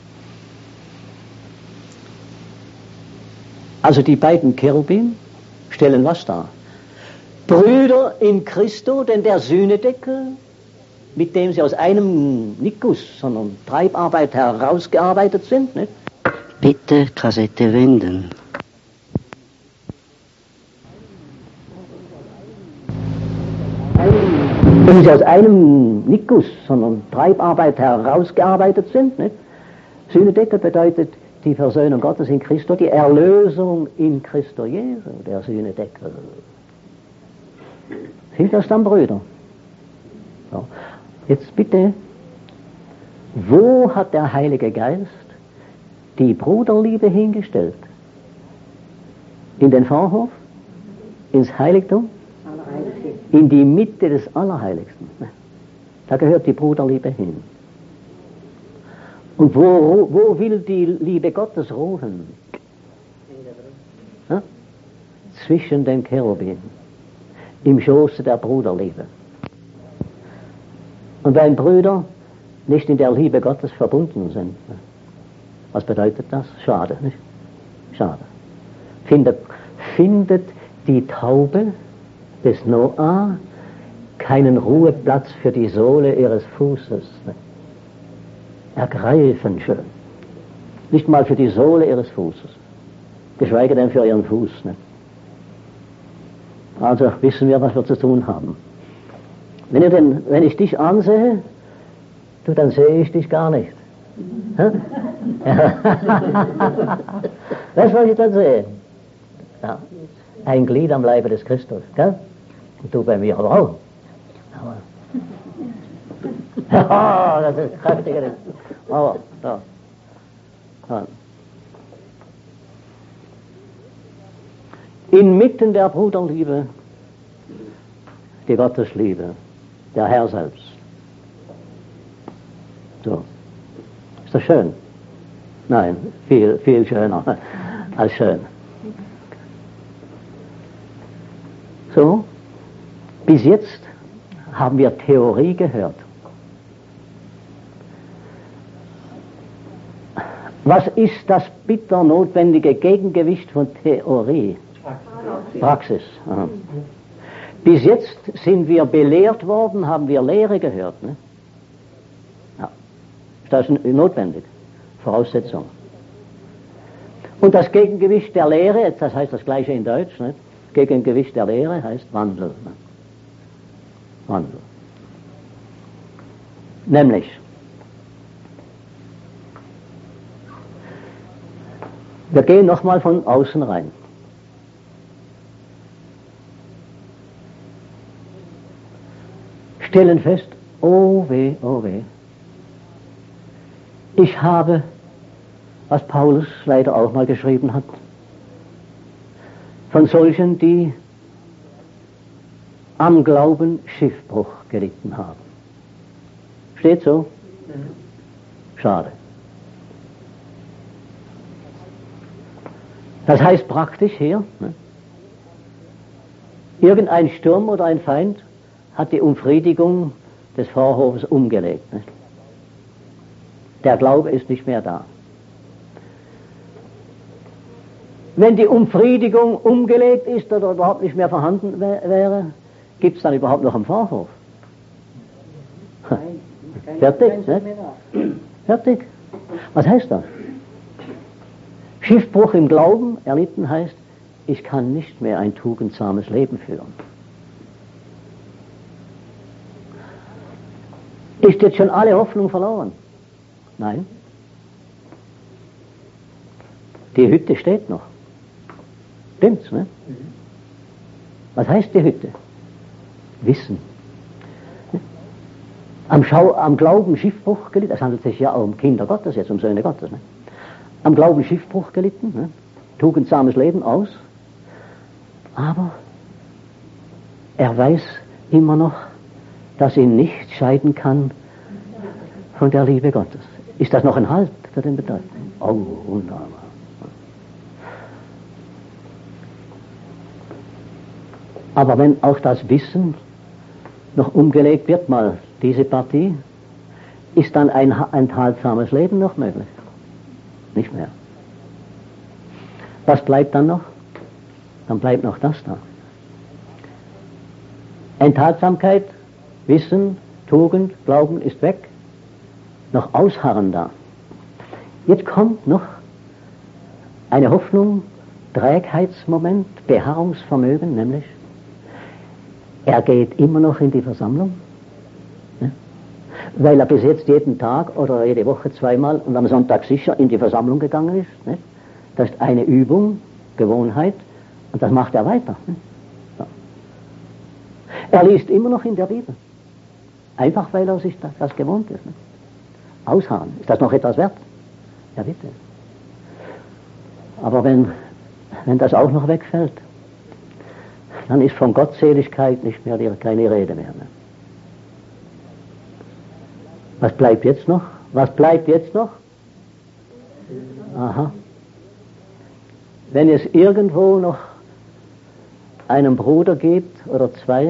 Also die beiden Cherubim stellen was dar? Brüder in Christo, denn der Sühnedeckel, mit dem sie aus einem nicht Guss, sondern Treibarbeit herausgearbeitet sind, nicht? Bitte Kassette wenden. Wenn sie aus einem nicht Guss, sondern Treibarbeit herausgearbeitet sind, nicht? Sühnedeckel bedeutet die Versöhnung Gottes in Christo, die Erlösung in Christo Jesu, der Sühnedeckel. Sind das dann Brüder? So. Jetzt bitte, wo hat der Heilige Geist die Bruderliebe hingestellt? In den Vorhof? Ins Heiligtum? In die Mitte des Allerheiligsten. Da gehört die Bruderliebe hin. Und wo, wo will die Liebe Gottes ruhen? Ja? Zwischen den Cherubim, im Schoße der Bruderliebe. Und wenn Brüder nicht in der Liebe Gottes verbunden sind, was bedeutet das? Schade, nicht? Schade. Findet, findet die Taube des Noah keinen Ruheplatz für die Sohle ihres Fußes. Nicht? Ergreifen schön. Nicht mal für die Sohle ihres Fußes. Geschweige denn für ihren Fuß. Nicht? Also wissen wir, was wir zu tun haben. Wenn, ihr denn, wenn ich dich ansehe, du, dann sehe ich dich gar nicht. Hm? Was soll ich dann sehen? Ja. Ein Glied am Leibe des Christus. Gell? Und du bei mir auch. Ja, das ist kräftiger. Aber, ja. Ja. Inmitten der Bruderliebe die Gottesliebe, der Herr selbst. So. Ist das schön? Nein, viel, viel schöner als schön. So, bis jetzt haben wir Theorie gehört. Was ist das bitter notwendige Gegengewicht von Theorie? Praxis. Praxis. Aha. Bis jetzt sind wir belehrt worden, haben wir Lehre gehört. Ne? Ja. Das ist notwendig. Voraussetzung. Und das Gegengewicht der Lehre, das heißt das gleiche in Deutsch, ne? Gegengewicht der Lehre heißt Wandel. Ne? Wandel. Nämlich, wir gehen nochmal von außen rein. Stellen fest, oh weh, oh weh. Ich habe, was Paulus leider auch mal geschrieben hat, von solchen, die am Glauben Schiffbruch gelitten haben. Steht so? Schade. Das heißt praktisch hier, ne? Irgendein Sturm oder ein Feind hat die Umfriedigung des Vorhofes umgelegt. Nicht? Der Glaube ist nicht mehr da. Wenn die Umfriedigung umgelegt ist oder überhaupt nicht mehr vorhanden wäre, gibt es dann überhaupt noch einen Vorhof? Nein, kein Fertig, ne? Fertig. Was heißt das? Schiffbruch im Glauben erlitten heißt, ich kann nicht mehr ein tugendsames Leben führen. Ist jetzt schon alle Hoffnung verloren? Nein. Die Hütte steht noch. Stimmt's, ne? Was heißt die Hütte? Wissen. Am, Schau, am Glauben Schiffbruch gelitten, es handelt sich ja auch um Kinder Gottes, jetzt um Söhne Gottes. Ne? Am Glauben Schiffbruch gelitten, ne? Tugendsames Leben aus, aber er weiß immer noch, dass ihn nichts scheiden kann von der Liebe Gottes. Ist das noch ein Halt für den Bedeutenden? Oh, wunderbar. Aber wenn auch das Wissen noch umgelegt wird, mal diese Partie, ist dann ein enthaltsames Leben noch möglich? Nicht mehr. Was bleibt dann noch? Dann bleibt noch das da. Enthaltsamkeit, Wissen, Tugend, Glauben ist weg. Noch Ausharren da. Jetzt kommt noch eine Hoffnung, Trägheitsmoment, Beharrungsvermögen, nämlich er geht immer noch in die Versammlung, ne? Weil er bis jetzt jeden Tag oder jede Woche zweimal und am Sonntag sicher in die Versammlung gegangen ist. Ne? Das ist eine Übung, Gewohnheit, und das macht er weiter. Ne? Ja. Er liest immer noch in der Bibel, einfach weil er sich das, das gewohnt ist. Ne? Ausharren, ist das noch etwas wert? Ja bitte. Aber wenn, wenn das auch noch wegfällt, dann ist von Gottseligkeit nicht mehr die, keine Rede mehr. Ne? Was bleibt jetzt noch? Was bleibt jetzt noch? Aha. Wenn es irgendwo noch einen Bruder gibt oder zwei,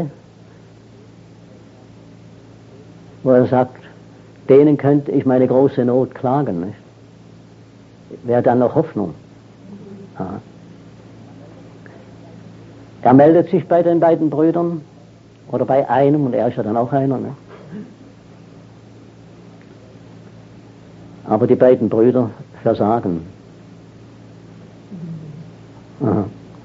wo er sagt, denen könnte ich meine große Not klagen, nicht? Wäre dann noch Hoffnung. Aha. Er meldet sich bei den beiden Brüdern oder bei einem, und er ist ja dann auch einer. Ne? Aber die beiden Brüder versagen. Aha.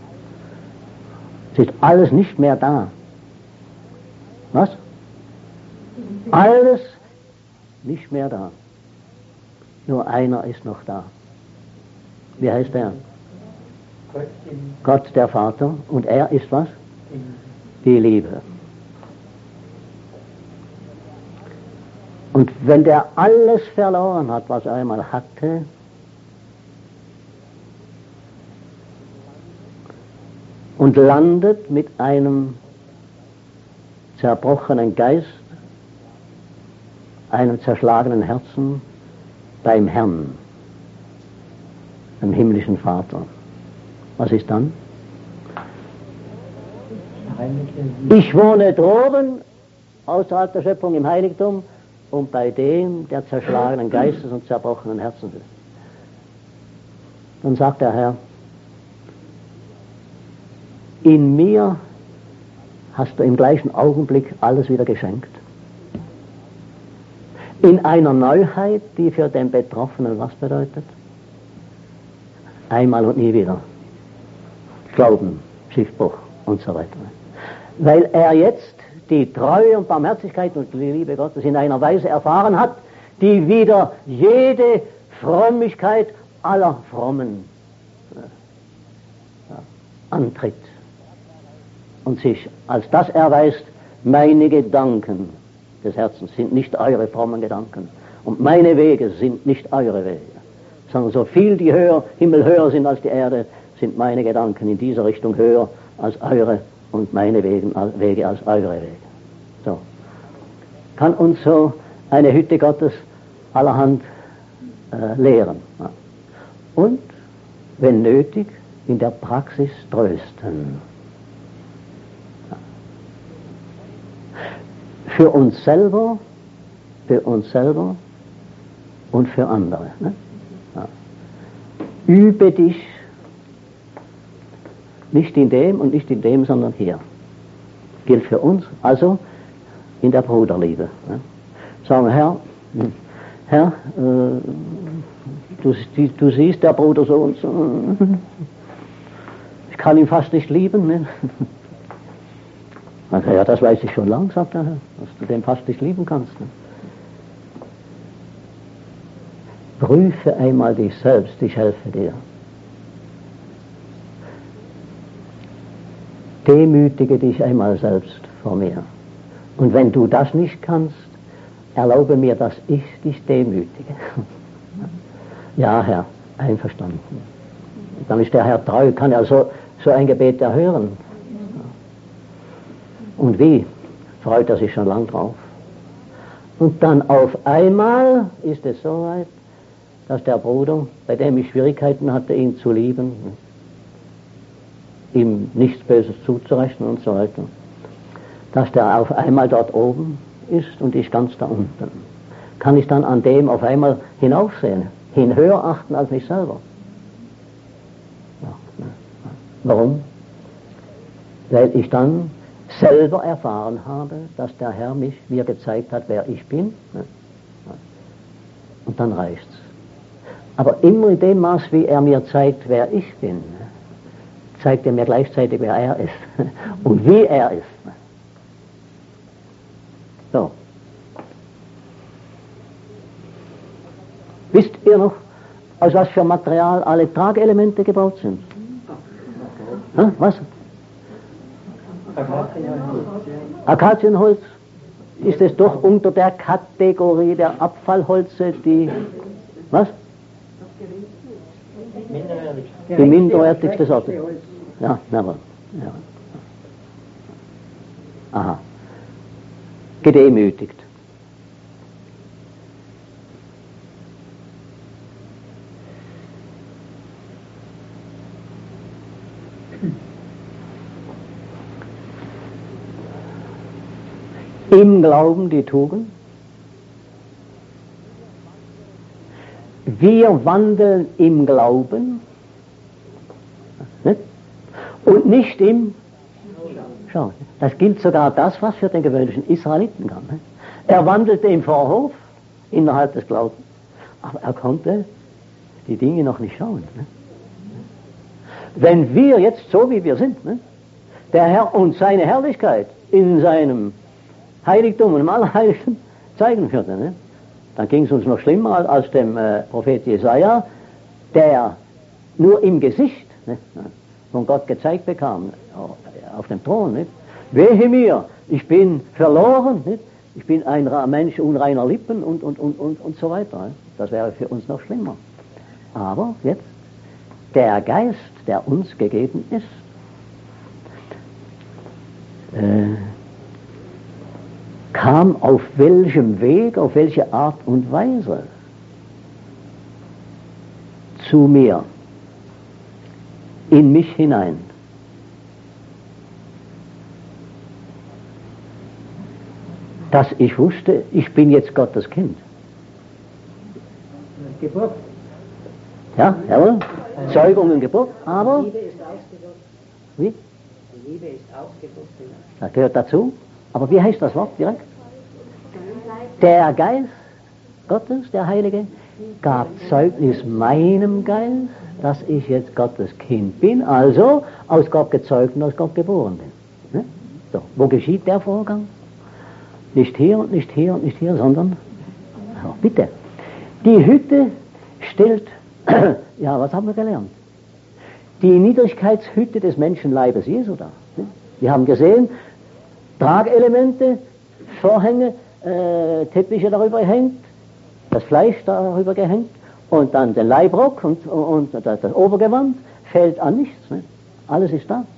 Es ist alles nicht mehr da. Was? Alles nicht mehr da. Nur einer ist noch da. Wie heißt er? Gott der Vater, und er ist was? Die Liebe. Und wenn der alles verloren hat, was er einmal hatte, und landet mit einem zerbrochenen Geist, einem zerschlagenen Herzen beim Herrn, dem himmlischen Vater, was ist dann? Ich wohne droben, außerhalb der Schöpfung im Heiligtum, und bei dem, der zerschlagenen Geistes und zerbrochenen Herzens ist. Dann sagt der Herr, in mir hast du im gleichen Augenblick alles wieder geschenkt. In einer Neuheit, die für den Betroffenen was bedeutet? Einmal und nie wieder. Glauben, Schiffbruch und so weiter. Weil er jetzt die Treue und Barmherzigkeit und die Liebe Gottes in einer Weise erfahren hat, die wieder jede Frömmigkeit aller Frommen ja, antritt und sich als das erweist, meine Gedanken des Herzens sind nicht eure frommen Gedanken und meine Wege sind nicht eure Wege, sondern so viel die höher, Himmel höher sind als die Erde, sind meine Gedanken in dieser Richtung höher als eure und meine Wege, Wege als eure Wege. So. Kann uns so eine Hütte Gottes allerhand äh, lehren. Ja. Und, wenn nötig, in der Praxis trösten. Ja. Für uns selber, für uns selber und für andere. Ne? Ja. Übe dich nicht in dem und nicht in dem, sondern hier. Gilt für uns, also in der Bruderliebe. Ne? Sagen wir, Herr, Herr, äh, du, du siehst, der Bruder so und so, ich kann ihn fast nicht lieben. Ne? Also, ja, das weiß ich schon lang, sagt der Herr, dass du den fast nicht lieben kannst. Ne? Prüfe einmal dich selbst, ich helfe dir. Demütige dich einmal selbst vor mir. Und wenn du das nicht kannst, erlaube mir, dass ich dich demütige. Ja, Herr, einverstanden. Dann ist der Herr treu, kann er so, so ein Gebet erhören. Und wie? Freut er sich schon lang drauf. Und dann auf einmal ist es so weit, dass der Bruder, bei dem ich Schwierigkeiten hatte, ihn zu lieben, ihm nichts Böses zuzurechnen und so weiter, dass der auf einmal dort oben ist und ich ganz da unten. Kann ich dann an dem auf einmal hinaufsehen, ihn höher achten als mich selber? Ja, ja. Warum? Weil ich dann selber erfahren habe, dass der Herr mich mir gezeigt hat, wer ich bin. Und dann reicht's. Aber immer in dem Maß, wie er mir zeigt, wer ich bin, zeigt er mir gleichzeitig, wer er ist und wie er ist. So. Wisst ihr noch, aus was für Material alle Tragelemente gebaut sind? Hm? Was? Akazienholz. Ist es doch unter der Kategorie der Abfallholze, die, was? Die minderwertigste Sorte. Ja, aber, ja. Aha. Gedemütigt. Im Glauben die Tugend. Wir wandeln im Glauben, nicht? Und nicht im Schauen. Das gilt sogar das, was für den gewöhnlichen Israeliten kam. Nicht? Er wandelte im Vorhof innerhalb des Glaubens, aber er konnte die Dinge noch nicht schauen. Nicht? Wenn wir jetzt so wie wir sind, nicht? Der Herr uns seine Herrlichkeit in seinem Heiligtum und im Allerheiligsten zeigen würde, nicht? Dann ging es uns noch schlimmer als, als dem äh, Prophet Jesaja, der nur im Gesicht, nicht, von Gott gezeigt bekam, auf dem Thron. Nicht? Wehe mir, ich bin verloren, nicht? Ich bin ein Mensch unreiner Lippen und, und, und, und, und so weiter. Nicht? Das wäre für uns noch schlimmer. Aber jetzt, der Geist, der uns gegeben ist, äh, kam auf welchem Weg, auf welche Art und Weise zu mir, in mich hinein. Dass ich wusste, ich bin jetzt Gottes Kind. Geburt. Ja, jawohl. Zeugung und Geburt, aber... Die Liebe ist ausgeburt. Wie? Die Liebe ist ausgeburt. Das gehört dazu. Aber wie heißt das Wort direkt? Der Geist Gottes, der Heilige, gab Zeugnis meinem Geist, dass ich jetzt Gottes Kind bin, also aus Gott gezeugt und aus Gott geboren bin. Ne? So, wo geschieht der Vorgang? Nicht hier und nicht hier und nicht hier, sondern, oh, bitte, die Hütte stellt, ja, was haben wir gelernt? Die Niedrigkeitshütte des Menschenleibes Jesu dar. Ne? Wir haben gesehen, Tragelemente, Vorhänge, äh, Teppiche darüber gehängt, das Fleisch darüber gehängt und dann den Leibrock und, und, und das, das Obergewand, fällt an nichts. Ne? Alles ist da.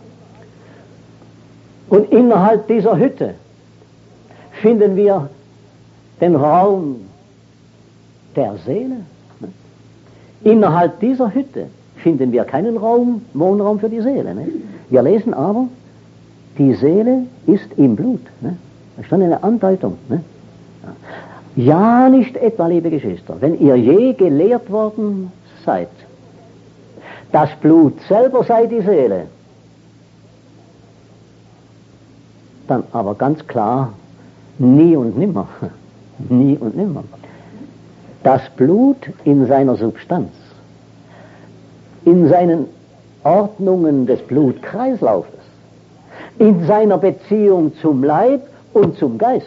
Und innerhalb dieser Hütte finden wir den Raum der Seele. Ne? Innerhalb dieser Hütte finden wir keinen Raum, Wohnraum für die Seele. Ne? Wir lesen aber, die Seele ist im Blut. Ne? Das ist schon eine Andeutung. Ne? Ja, nicht etwa, liebe Geschwister, wenn ihr je gelehrt worden seid, das Blut selber sei die Seele, dann aber ganz klar, nie und nimmer, nie und nimmer. Das Blut in seiner Substanz, in seinen Ordnungen des Blutkreislaufes, in seiner Beziehung zum Leib und zum Geist.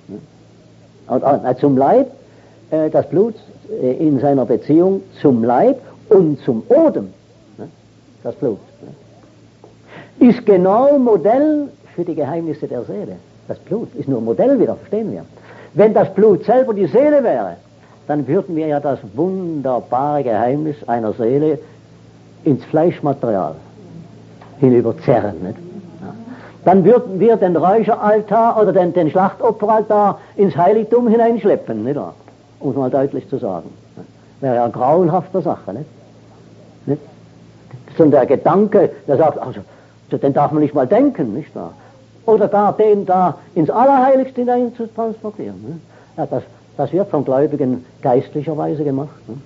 Zum Leib, das Blut in seiner Beziehung zum Leib und zum Odem, das Blut, ist genau Modell für die Geheimnisse der Seele. Das Blut ist nur Modell wieder, verstehen wir. Wenn das Blut selber die Seele wäre, dann würden wir ja das wunderbare Geheimnis einer Seele ins Fleischmaterial hinüberzerren. Nicht? Ja. Dann würden wir den Räucheraltar oder den, den Schlachtopferaltar ins Heiligtum hineinschleppen, nicht wahr? Um es mal deutlich zu sagen. Wäre ja eine grauenhafte Sache. Nicht? Nicht? So der Gedanke, der sagt, also, den darf man nicht mal denken, nicht wahr? Oder gar den da ins Allerheiligste hinein zu transportieren. Nicht? Ja, das, das wird von Gläubigen geistlicherweise gemacht. Nicht?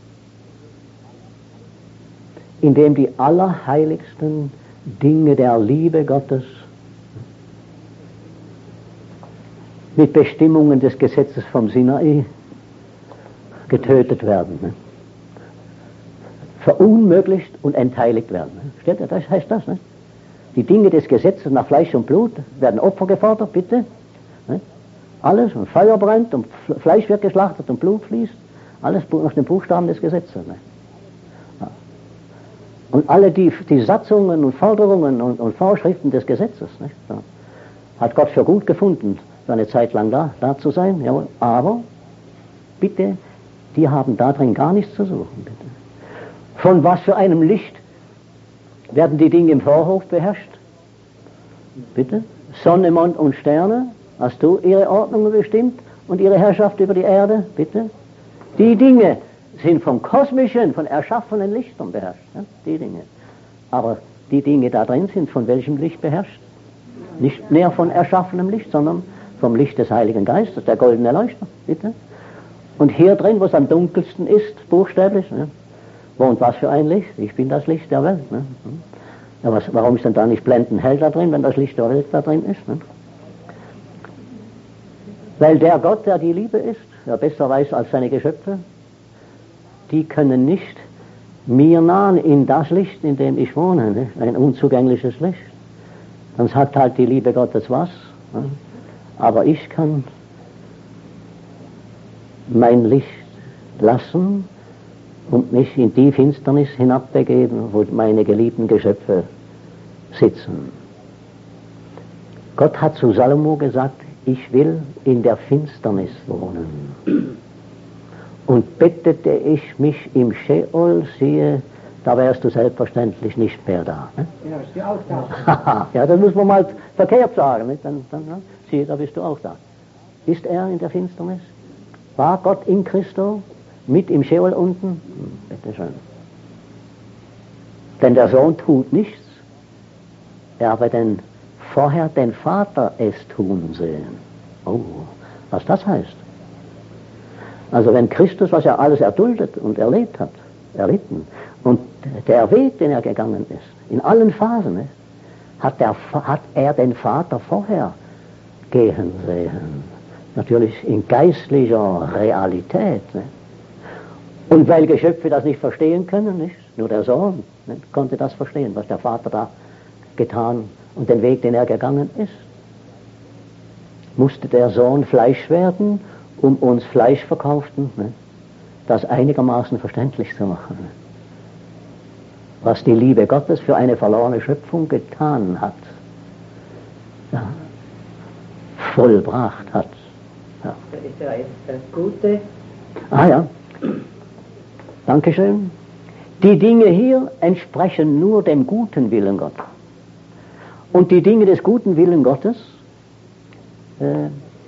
Indem die allerheiligsten Dinge der Liebe Gottes mit Bestimmungen des Gesetzes vom Sinai getötet werden, ne? Verunmöglicht und entheiligt werden. Ne? Steht ja, das heißt das. Ne? Die Dinge des Gesetzes nach Fleisch und Blut werden Opfer gefordert, bitte. Ne? Alles, und Feuer brennt und Fleisch wird geschlachtet und Blut fließt. Alles nach den Buchstaben des Gesetzes. Ne? Ja. Und alle die, die Satzungen und Forderungen und, und Vorschriften des Gesetzes, ne? Ja. Hat Gott für gut gefunden, für eine Zeit lang da, da zu sein. Jawohl. Aber, bitte, die haben da drin gar nichts zu suchen, bitte. Von was für einem Licht werden die Dinge im Vorhof beherrscht? Bitte? Sonne, Mond und Sterne, hast du ihre Ordnungen bestimmt und ihre Herrschaft über die Erde? Bitte? Die Dinge sind vom kosmischen, von erschaffenen Lichtern beherrscht. Ja? Die Dinge. Aber die Dinge da drin sind von welchem Licht beherrscht? Nicht mehr von erschaffenem Licht, sondern vom Licht des Heiligen Geistes, der goldene Leuchter. Bitte? Und hier drin, wo es am dunkelsten ist, buchstäblich, ne? Wohnt was für ein Licht? Ich bin das Licht der Welt. Ne? Ja, was, warum ist denn da nicht blendend hell da drin, wenn das Licht der Welt da drin ist? Ne? Weil der Gott, der die Liebe ist, der besser weiß als seine Geschöpfe, die können nicht mir nahen in das Licht, in dem ich wohne, ne? Ein unzugängliches Licht. Dann sagt halt die Liebe Gottes was, ne? Aber ich kann mein Licht lassen und mich in die Finsternis hinabbegeben, wo meine geliebten Geschöpfe sitzen. Gott hat zu Salomo gesagt, ich will in der Finsternis wohnen. Und bettete ich mich im Scheol, siehe, da wärst du selbstverständlich nicht mehr da. Ne? Ja, ist ja auch da. Ja, das muss man mal verkehrt sagen. Ne? Dann, dann, ja, siehe, da bist du auch da. Ist er in der Finsternis? War Gott in Christo? Mit im Scheol unten? Hm, bitte schön. Denn der Sohn tut nichts, er habe denn vorher den Vater es tun sehen. Oh, was das heißt. Also wenn Christus, was er alles erduldet und erlebt hat, erlitten, und der Weg, den er gegangen ist, in allen Phasen, ne, hat, der, hat er den Vater vorher gehen sehen. Natürlich in geistlicher Realität. Ne. Und weil Geschöpfe das nicht verstehen können, nicht? Nur der Sohn nicht? Konnte das verstehen, was der Vater da getan und den Weg, den er gegangen ist. Musste der Sohn Fleisch werden, um uns Fleischverkauften nicht? Das einigermaßen verständlich zu machen. Nicht? Was die Liebe Gottes für eine verlorene Schöpfung getan hat, ja, vollbracht hat. Ja. Das ist ja jetzt das Gute. Ah ja. Dankeschön. Die Dinge hier entsprechen nur dem guten Willen Gottes. Und die Dinge des guten Willen Gottes äh,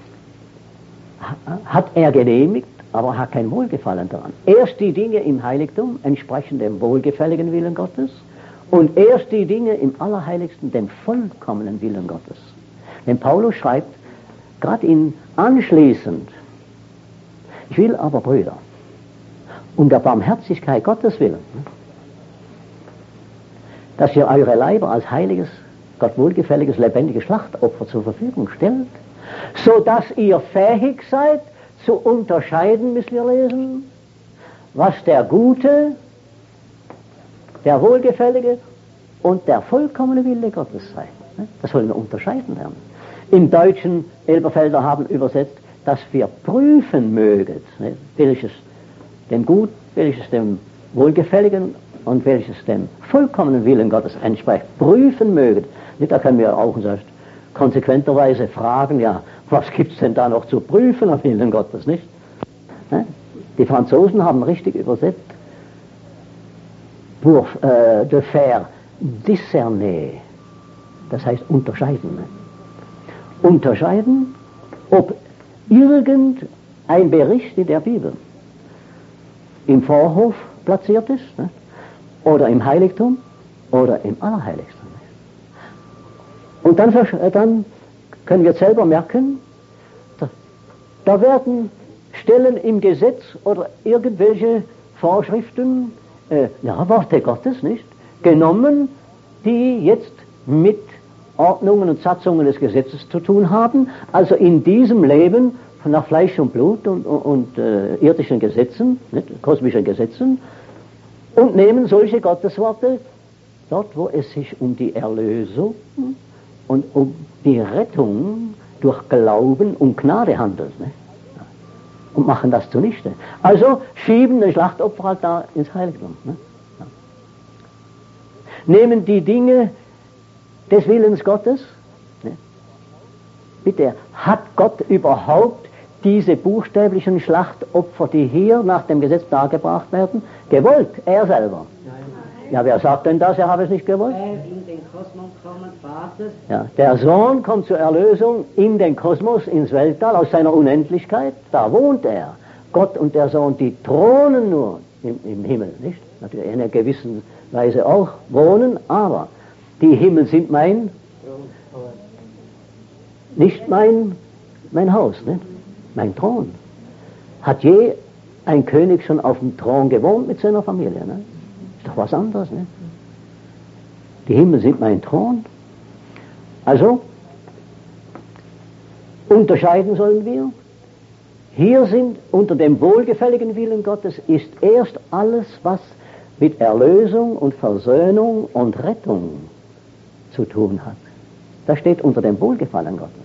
hat er genehmigt, aber hat kein Wohlgefallen daran. Erst die Dinge im Heiligtum entsprechen dem wohlgefälligen Willen Gottes und erst die Dinge im Allerheiligsten dem vollkommenen Willen Gottes. Denn Paulus schreibt, gerade in anschließend, ich will aber, Brüder, um der Barmherzigkeit Gottes willen, dass ihr eure Leiber als heiliges, Gott wohlgefälliges, lebendiges Schlachtopfer zur Verfügung stellt, so dass ihr fähig seid, zu unterscheiden, müssen wir lesen, was der gute, der wohlgefällige und der vollkommene Wille Gottes sei. Das wollen wir unterscheiden lernen. Im Deutschen, Elberfelder haben übersetzt, dass wir prüfen mögen, welches dem Gut, welches dem Wohlgefälligen und welches dem vollkommenen Willen Gottes entspricht. Prüfen mögen. Da können wir auch selbst konsequenterweise fragen, ja, was gibt es denn da noch zu prüfen am Willen Gottes, nicht? Die Franzosen haben richtig übersetzt, pour äh, de faire discerner, das heißt unterscheiden. Unterscheiden, ob irgendein Bericht in der Bibel im Vorhof platziert ist, ne? Oder im Heiligtum oder im Allerheiligsten. Und dann, dann können wir selber merken, da, da werden Stellen im Gesetz oder irgendwelche Vorschriften, äh, ja, Worte Gottes, nicht, genommen, die jetzt mit Ordnungen und Satzungen des Gesetzes zu tun haben, also in diesem Leben nach Fleisch und Blut und, und, und äh, irdischen Gesetzen, nicht, kosmischen Gesetzen, und nehmen solche Gottesworte dort, wo es sich um die Erlösung und um die Rettung durch Glauben und Gnade handelt, nicht? Und machen das zunichte. Also schieben den Schlachtopferaltar ins Heiligtum. Ne? Ja. Nehmen die Dinge des Willens Gottes. Ne? Bitte, hat Gott überhaupt diese buchstäblichen Schlachtopfer, die hier nach dem Gesetz dargebracht werden, gewollt? Er selber. Ja, wer sagt denn das? Er habe es nicht gewollt. In den Kosmos kommen, Vater. Ja, der Sohn kommt zur Erlösung in den Kosmos, ins Weltall, aus seiner Unendlichkeit. Da wohnt er. Gott und der Sohn, die thronen nur im, im Himmel, nicht? Natürlich in einer gewissen Weise auch wohnen, aber die Himmel sind mein, nicht mein, mein Haus, nicht? Mein Thron. Hat je ein König schon auf dem Thron gewohnt mit seiner Familie, ne? Ist doch was anderes, ne? Die Himmel sind mein Thron. Also, unterscheiden sollen wir. Hier sind unter dem wohlgefälligen Willen Gottes ist erst alles, was mit Erlösung und Versöhnung und Rettung zu tun hat. Das steht unter dem Wohlgefallen Gottes.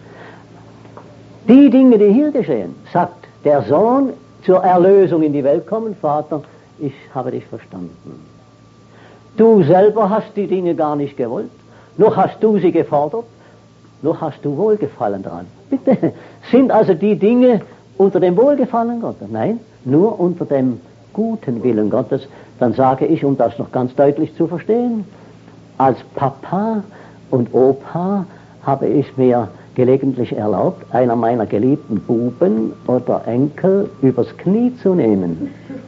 Die Dinge, die hier geschehen, sagt der Sohn zur Erlösung in die Welt kommen, Vater, ich habe dich verstanden. Du selber hast die Dinge gar nicht gewollt, noch hast du sie gefordert, noch hast du Wohlgefallen daran. Bitte, sind also die Dinge unter dem Wohlgefallen Gottes? Nein, nur unter dem guten Willen Gottes. Dann sage ich, um das noch ganz deutlich zu verstehen, als Papa und Opa habe ich mir gelegentlich erlaubt, einer meiner geliebten Buben oder Enkel übers Knie zu nehmen.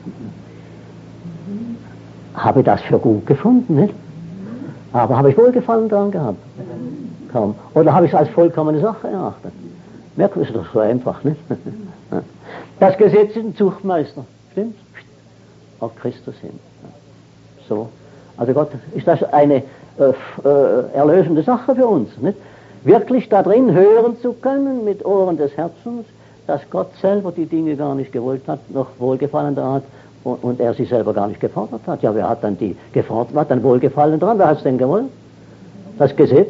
Habe das für gut gefunden, nicht? Aber habe ich Wohlgefallen daran gehabt? Kaum. Oder habe ich es als vollkommene Sache erachtet? Merken wir es doch so einfach, nicht? Das Gesetz ist ein Zuchtmeister, stimmt's? Auf Christus hin. So. Also Gott, ist das eine äh, äh, erlösende Sache für uns, nicht? Wirklich da drin hören zu können mit Ohren des Herzens, dass Gott selber die Dinge gar nicht gewollt hat, noch Wohlgefallen daran hat und, und er sie selber gar nicht gefordert hat. Ja, wer hat dann die gefordert, was hat dann Wohlgefallen daran? Wer hat es denn gewollt? Das Gesetz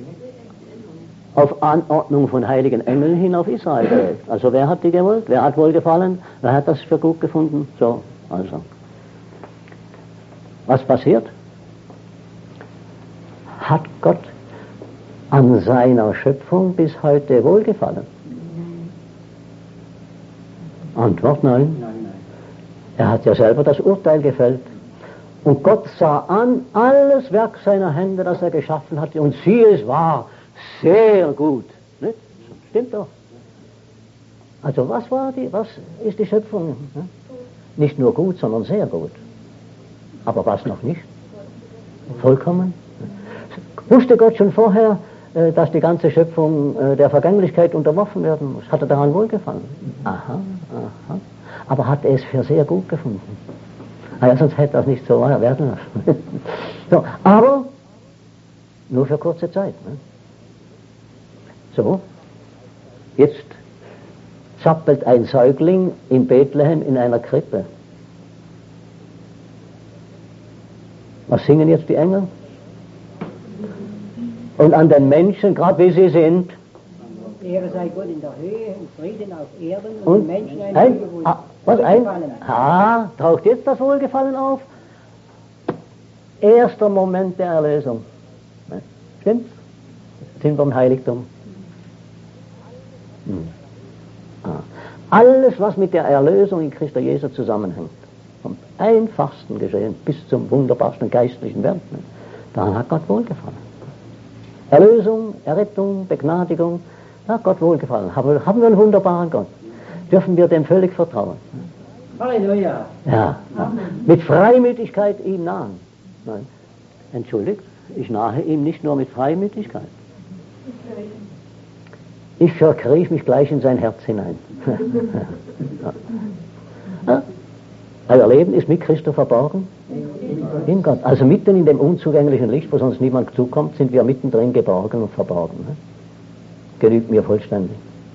auf Anordnung von heiligen Engeln hin auf Israel gelegt. Also wer hat die gewollt? Wer hat Wohlgefallen? Wer hat das für gut gefunden? So, also. Was passiert? Hat Gott an seiner Schöpfung bis heute Wohlgefallen? Antwort nein. Er hat ja selber das Urteil gefällt. Und Gott sah an alles Werk seiner Hände, das er geschaffen hatte, und siehe, es war sehr gut. Nicht? Stimmt doch. Also was war die, was ist die Schöpfung? Nicht nur gut, sondern sehr gut. Aber was noch nicht? Vollkommen? Wusste Gott schon vorher, äh, dass die ganze Schöpfung äh, der Vergänglichkeit unterworfen werden muss. Hat er daran wohlgefallen? Aha, aha. Aber hat er es für sehr gut gefunden? Naja, sonst hätte das nicht so werden lassen. So, aber nur für kurze Zeit. Ne? So, jetzt zappelt ein Säugling in Bethlehem in einer Krippe. Was singen jetzt die Engel? Und an den Menschen, gerade wie sie sind. Ehre sei Gott in der Höhe und Frieden auf Erden und, Und den Menschen ein, ein, Wohlgefallen. ah, was ein? Wohlgefallen. Ah, taucht jetzt das Wohlgefallen auf? Erster Moment der Erlösung. Ne? Stimmt's? Sind wir im Heiligtum. Hm. Ah. Alles, was mit der Erlösung in Christus Jesu zusammenhängt, vom einfachsten geschehen bis zum wunderbarsten geistlichen Werk, ne? Daran hat Gott wohlgefallen. Erlösung, Errettung, Begnadigung, da hat Gott wohlgefallen. Haben, haben wir einen wunderbaren Gott. Dürfen wir dem völlig vertrauen. Halleluja. Ja, ja. Mit Freimütigkeit ihm nahen. Nein, entschuldigt, ich nahe ihm nicht nur mit Freimütigkeit. Ich verkriech mich gleich in sein Herz hinein. Ja. Ja. Euer Leben ist mit Christus verborgen in Gott. Also mitten in dem unzugänglichen Licht, wo sonst niemand zukommt, sind wir mittendrin geborgen und verborgen. Ne? Genügt mir vollständig.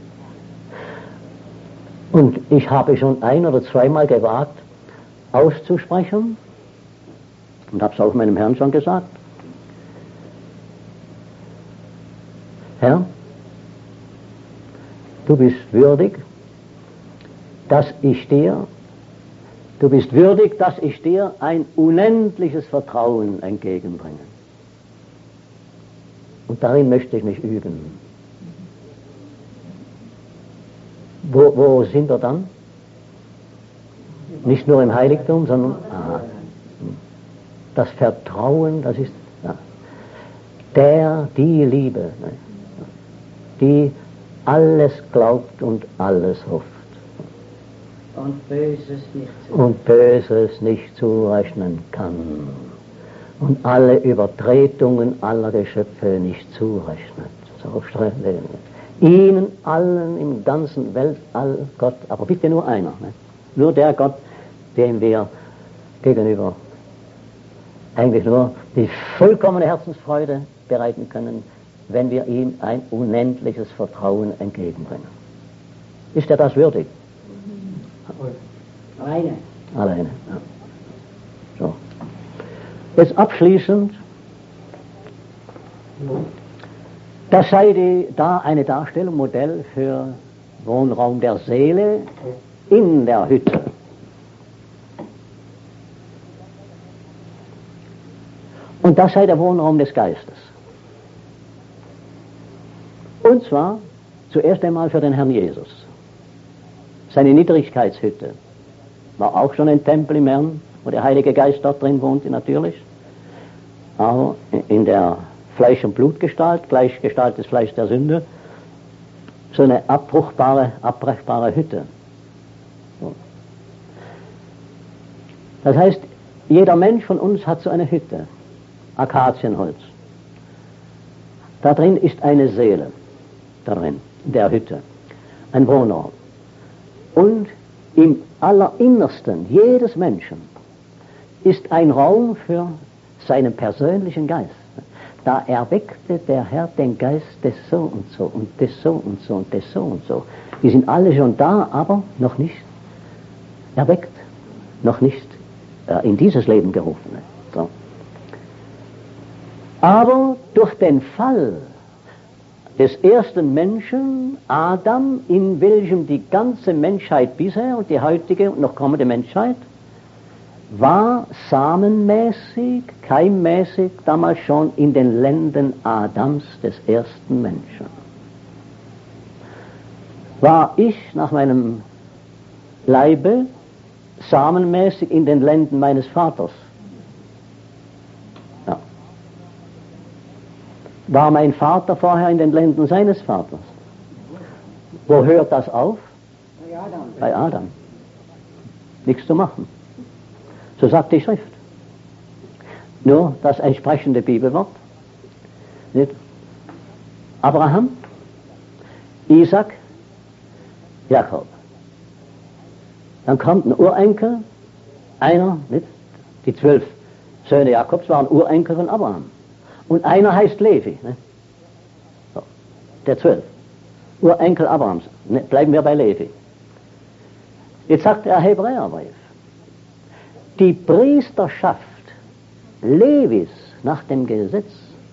Und ich habe schon ein- oder zweimal gewagt, auszusprechen, und habe es auch meinem Herrn schon gesagt: Herr, du bist würdig, dass ich dir Du bist würdig, dass ich dir ein unendliches Vertrauen entgegenbringe. Und darin möchte ich mich üben. Wo, wo sind wir dann? Nicht nur im Heiligtum, sondern aha, das Vertrauen, das ist ja, der, die Liebe, die alles glaubt und alles hofft. Und Böses nicht zu. Und Böses nicht zurechnen kann. Und alle Übertretungen aller Geschöpfe nicht zurechnet. So strenge. Ihnen allen im ganzen Weltall Gott, aber bitte nur einer. Ne? Nur der Gott, dem wir gegenüber eigentlich nur die vollkommene Herzensfreude bereiten können, wenn wir ihm ein unendliches Vertrauen entgegenbringen. Ist er das würdig? Alleine. Alleine. Ja. So. Jetzt abschließend, das sei die, da eine Darstellung, Modell für Wohnraum der Seele in der Hütte. Und das sei der Wohnraum des Geistes. Und zwar zuerst einmal für den Herrn Jesus. Seine Niedrigkeitshütte war auch schon ein Tempel im Herrn, wo der Heilige Geist dort drin wohnte natürlich, aber in der Fleisch- und Blutgestalt, Gleichgestalt des Fleisch der Sünde, so eine abbruchbare, abbrechbare Hütte. So. Das heißt, jeder Mensch von uns hat so eine Hütte, Akazienholz. Da drin ist eine Seele, darin, in der Hütte, ein Wohnraum. Und im Allerinnersten jedes Menschen ist ein Raum für seinen persönlichen Geist. Da erweckte der Herr den Geist des so und so und des so und so und des so und so. Die sind alle schon da, aber noch nicht erweckt, noch nicht äh, in dieses Leben gerufen. So. Aber durch den Fall des ersten Menschen, Adam, in welchem die ganze Menschheit bisher und die heutige und noch kommende Menschheit war samenmäßig, keimmäßig damals schon in den Lenden Adams, des ersten Menschen. War ich nach meinem Leibe samenmäßig in den Lenden meines Vaters. Ja. War mein Vater vorher in den Lenden seines Vaters. Wo hört das auf? Bei Adam. Bei Adam. Nichts zu machen. So sagt die Schrift. Nur das entsprechende Bibelwort. Nicht? Abraham, Isaac, Jakob. Dann kommt ein Urenkel, einer, nicht? Die zwölf Söhne Jakobs waren Urenkel von Abraham. Und einer heißt Levi. Ne? So, der zwölf. Urenkel Abrahams. Ne, bleiben wir bei Levi. Jetzt sagt der Hebräerbrief, die Priesterschaft Levis nach dem Gesetz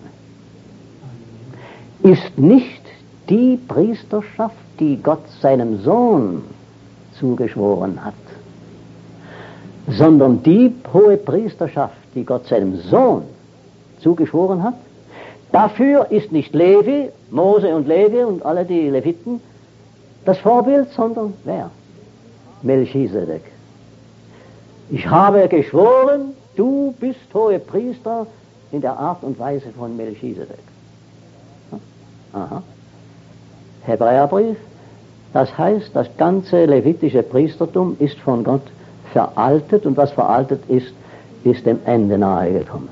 ist nicht die Priesterschaft, die Gott seinem Sohn zugeschworen hat, sondern die hohe Priesterschaft, die Gott seinem Sohn zugeschworen hat. Dafür ist nicht Levi, Mose und Levi und alle die Leviten das Vorbild, sondern wer? Melchisedek. Ich habe geschworen, du bist hohe Priester in der Art und Weise von Melchisedek. Aha. Hebräerbrief, das heißt, das ganze levitische Priestertum ist von Gott veraltet und was veraltet ist, ist dem Ende nahegekommen.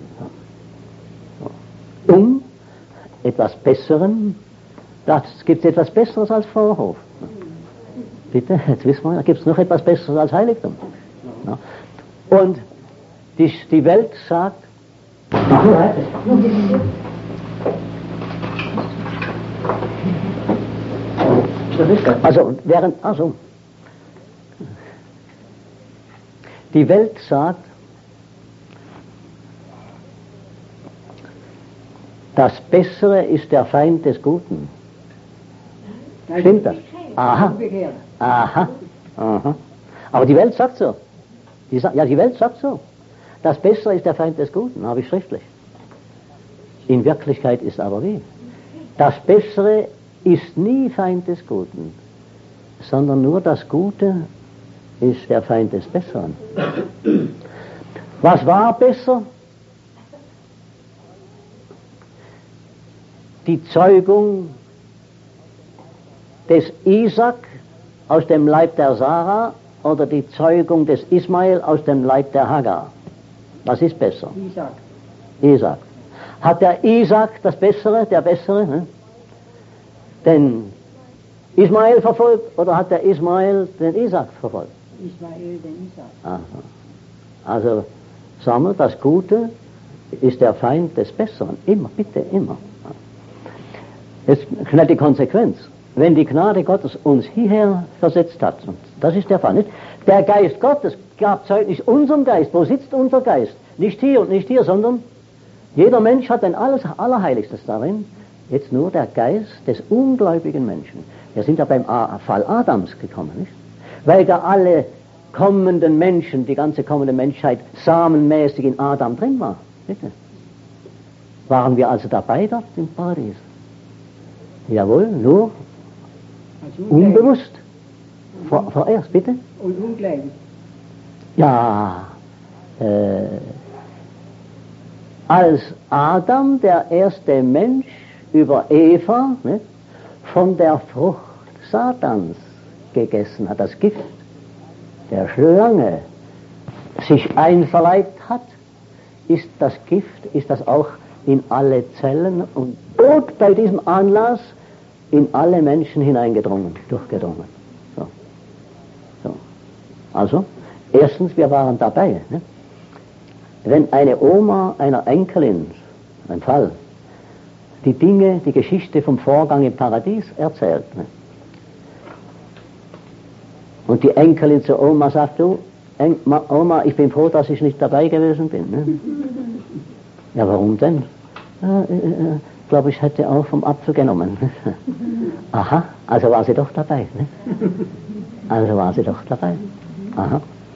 Um etwas Besseren, das gibt es etwas Besseres als Vorhof. Bitte, jetzt wissen wir, da gibt es noch etwas Besseres als Heiligtum. Ja. Und die, die Welt sagt, also während, also, die Welt sagt, das Bessere ist der Feind des Guten. Stimmt das? Aha. Aha. Aha. Aber die Welt sagt so. Die sa- ja, die Welt sagt so. Das Bessere ist der Feind des Guten, habe ich schriftlich. In Wirklichkeit ist aber wie? Das Bessere ist nie Feind des Guten, sondern nur das Gute ist der Feind des Besseren. Was war besser? Die Zeugung des Isaac aus dem Leib der Sarah oder die Zeugung des Ismael aus dem Leib der Hagar? Was ist besser? Isaac. Isaac. Hat der Isaac das Bessere, der Bessere, ne? den Ismael verfolgt oder hat der Ismael den Isaac verfolgt? Ismael, den Isaac. Aha. Also sagen wir, das Gute ist der Feind des Besseren. Immer, bitte, immer. Jetzt schnell die Konsequenz. Wenn die Gnade Gottes uns hierher versetzt hat, und das ist der Fall, nicht? Der Geist Gottes gab Zeugnis unserem Geist. Wo sitzt unser Geist? Nicht hier und nicht hier, sondern jeder Mensch hat ein alles, Allerheiligstes darin. Jetzt nur der Geist des ungläubigen Menschen. Wir sind ja beim A- Fall Adams gekommen, nicht? Weil da alle kommenden Menschen, die ganze kommende Menschheit samenmäßig in Adam drin war. Bitte. Waren wir also dabei dort im Paradies? Jawohl, nur unbewusst. Vor, vorerst, bitte. Und ungläubig. Ja, äh, als Adam, der erste Mensch, über Eva, ne, von der Frucht Satans gegessen hat, das Gift der Schlange, sich einverleibt hat, ist das Gift, ist das auch in alle Zellen und dort bei diesem Anlass in alle Menschen hineingedrungen, durchgedrungen. So. So. Also, erstens, wir waren dabei. Ne? Wenn eine Oma einer Enkelin, ein Fall, die Dinge, die Geschichte vom Vorgang im Paradies erzählt, ne? und die Enkelin zur Oma sagt, du, En- Ma- Oma, ich bin froh, dass ich nicht dabei gewesen bin. Ne? Ja, warum denn? Ja, äh, äh, glaube ich, hätte auch vom Apfel genommen. Aha, also war sie doch dabei. Ne? Also war sie doch dabei. Aha.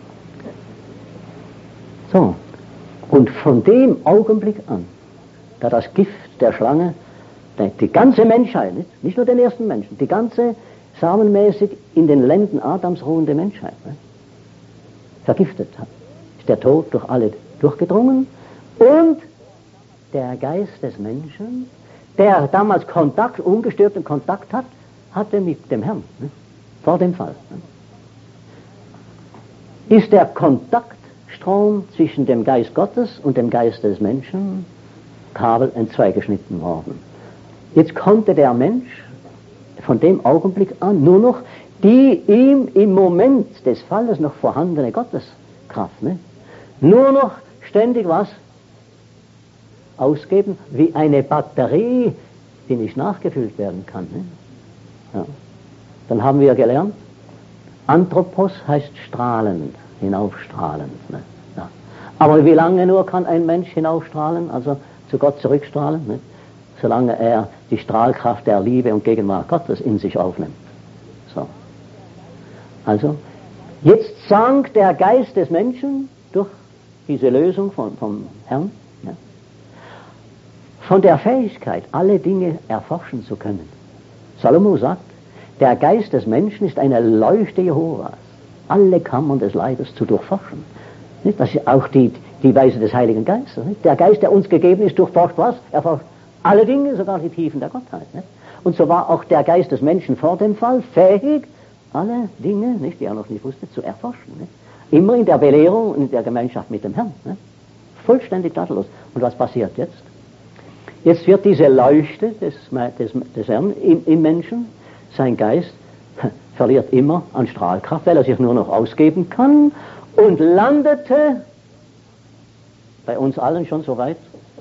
So, und von dem Augenblick an, da das Gift der Schlange die ganze Menschheit, nicht, nicht nur den ersten Menschen, die ganze samenmäßig in den Lenden Adams ruhende Menschheit ne, vergiftet hat, ist der Tod durch alle durchgedrungen und der Geist des Menschen, der damals Kontakt, ungestörten Kontakt hat, hatte mit dem Herrn, ne, vor dem Fall. Ne, ist der Kontaktstrom zwischen dem Geist Gottes und dem Geist des Menschen Kabel entzweigeschnitten worden. Jetzt konnte der Mensch von dem Augenblick an nur noch die ihm im Moment des Falles noch vorhandene Gotteskraft, ne? Nur noch ständig was ausgeben, wie eine Batterie, die nicht nachgefüllt werden kann. Ne? Ja. Dann haben wir gelernt, Anthropos heißt strahlend, hinaufstrahlend. Ne? Ja. Aber wie lange nur kann ein Mensch hinaufstrahlen, also zu Gott zurückstrahlen? Ne? Solange er die Strahlkraft der Liebe und Gegenwart Gottes in sich aufnimmt. So. Also, jetzt sank der Geist des Menschen durch diese Lösung von, vom Herrn, ja, von der Fähigkeit, alle Dinge erforschen zu können. Salomo sagt, der Geist des Menschen ist eine Leuchte Jehovas, alle Kammern des Leibes zu durchforschen. Nicht? Das ist auch die, die Weise des Heiligen Geistes. Nicht? Der Geist, der uns gegeben ist, durchforscht was? Er forscht alle Dinge, sogar die Tiefen der Gottheit. Nicht? Und so war auch der Geist des Menschen vor dem Fall fähig, alle Dinge, nicht, die er noch nicht wusste, zu erforschen. Nicht? Immer in der Belehrung und in der Gemeinschaft mit dem Herrn. Nicht? Vollständig tadellos. Und was passiert jetzt? Jetzt wird diese Leuchte des, des, des Herrn im, im Menschen, sein Geist, verliert immer an Strahlkraft, weil er sich nur noch ausgeben kann und landete bei uns allen schon so weit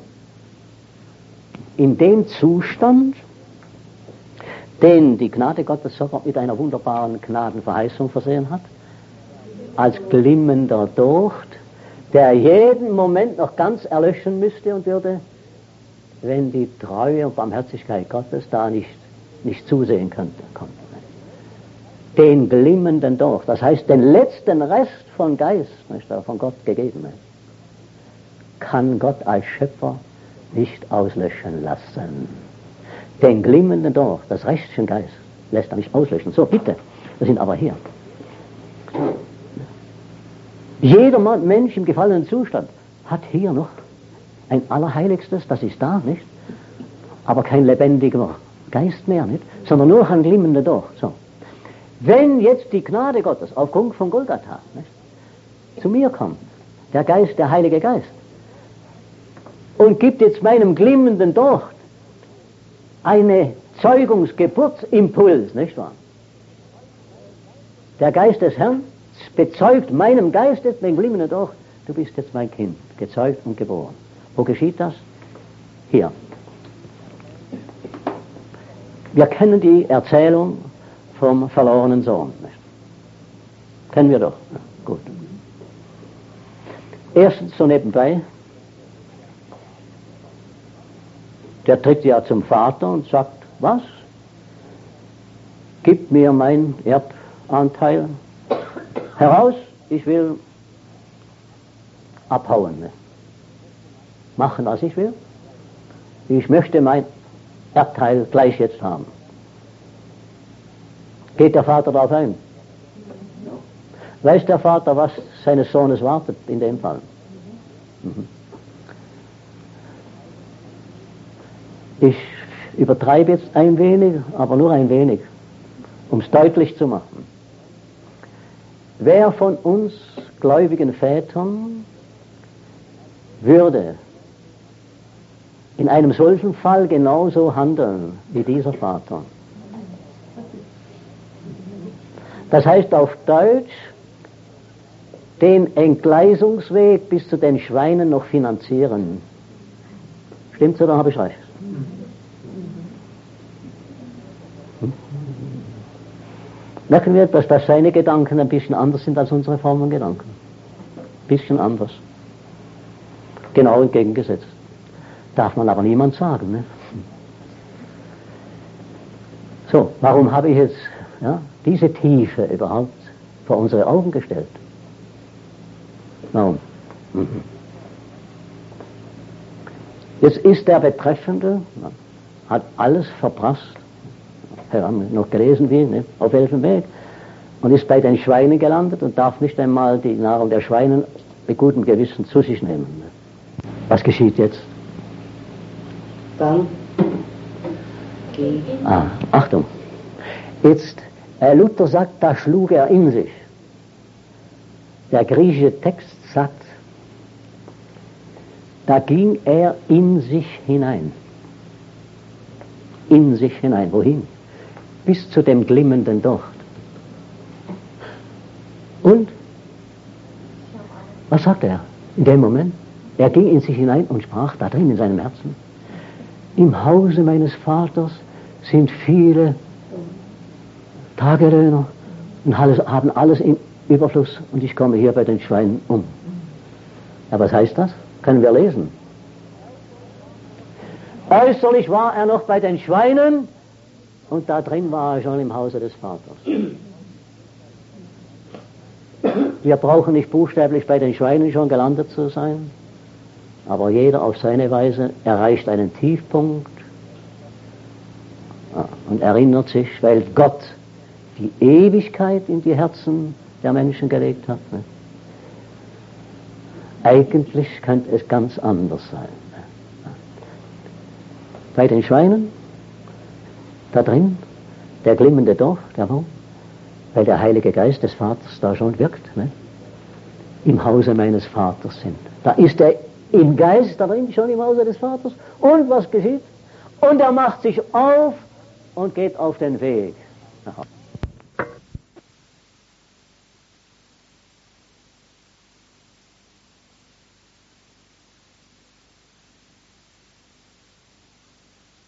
in dem Zustand, den die Gnade Gottes sofort mit einer wunderbaren Gnadenverheißung versehen hat, als glimmender Docht, der jeden Moment noch ganz erlöschen müsste und würde, wenn die Treue und Barmherzigkeit Gottes da nicht, nicht zusehen könnte. Den glimmenden Docht, das heißt den letzten Rest von Geist, nicht, der von Gott gegeben ist, kann Gott als Schöpfer nicht auslöschen lassen. Den glimmenden Docht, das Restchen Geist, lässt er nicht auslöschen. So, bitte, wir sind aber hier. Jeder Mensch im gefallenen Zustand hat hier noch ein Allerheiligstes, das ist da, nicht? Aber kein lebendiger Geist mehr, nicht? Sondern nur ein glimmender Docht. So. Wenn jetzt die Gnade Gottes aufgrund von Golgatha, nicht, zu mir kommt, der Geist, der Heilige Geist, und gibt jetzt meinem glimmenden Docht eine Zeugungsgeburtsimpuls, nicht wahr? Der Geist des Herrn bezeugt meinem Geist jetzt mit dem glimmenden Docht, du bist jetzt mein Kind, gezeugt und geboren. Wo geschieht das? Hier. Wir kennen die Erzählung vom verlorenen Sohn. Nicht? Kennen wir doch. Ja, gut. Erstens so nebenbei, der tritt ja zum Vater und sagt, was? Gib mir mein Erbanteil heraus, ich will abhauen. Ne? Machen, was ich will. Ich möchte mein Erbteil gleich jetzt haben. Geht der Vater darauf ein? Weiß der Vater, was seines Sohnes wartet in dem Fall? Mhm. Ich übertreibe jetzt ein wenig, aber nur ein wenig, um es deutlich zu machen. Wer von uns gläubigen Vätern würde in einem solchen Fall genauso handeln wie dieser Vater? Das heißt auf Deutsch, den Entgleisungsweg bis zu den Schweinen noch finanzieren. Stimmt's oder habe ich recht? Hm? Merken wir, dass das seine Gedanken ein bisschen anders sind als unsere frommen Gedanken. Ein bisschen anders. Genau entgegengesetzt. Darf man aber niemand sagen. Ne? So, warum habe ich jetzt ja, diese Tiefe überhaupt vor unsere Augen gestellt? Warum? Mhm. Jetzt ist der Betreffende, hat alles verprasst, wir haben noch gelesen, wie, ne, auf welchem Weg, und ist bei den Schweinen gelandet und darf nicht einmal die Nahrung der Schweine mit gutem Gewissen zu sich nehmen. Was geschieht jetzt? Dann geh. Ah, Achtung. Jetzt, äh, Luther sagt, da schlug er in sich. Der griechische Text sagt, da ging er in sich hinein. in sich hinein. Wohin? Bis zu dem glimmenden Docht. Und? Was sagte er in dem Moment? Er ging in sich hinein und sprach da drin in seinem Herzen: Im Hause meines Vaters sind viele Tagelöhner und alles, haben alles im Überfluss, und ich komme hier bei den Schweinen um. Ja, was heißt das? Können wir lesen. Äußerlich war er noch bei den Schweinen, und da drin war er schon im Hause des Vaters. Wir brauchen nicht buchstäblich bei den Schweinen schon gelandet zu sein, aber jeder auf seine Weise erreicht einen Tiefpunkt und erinnert sich, weil Gott die Ewigkeit in die Herzen der Menschen gelegt hat. Ne? Eigentlich könnte es ganz anders sein. Ne? Bei den Schweinen, da drin, der glimmende Docht, der wo? Weil der Heilige Geist des Vaters da schon wirkt, ne? Im Hause meines Vaters sind. Da ist er im Geist darin, schon im Hause des Vaters. Und was geschieht? Und er macht sich auf und geht auf den Weg nach Hause.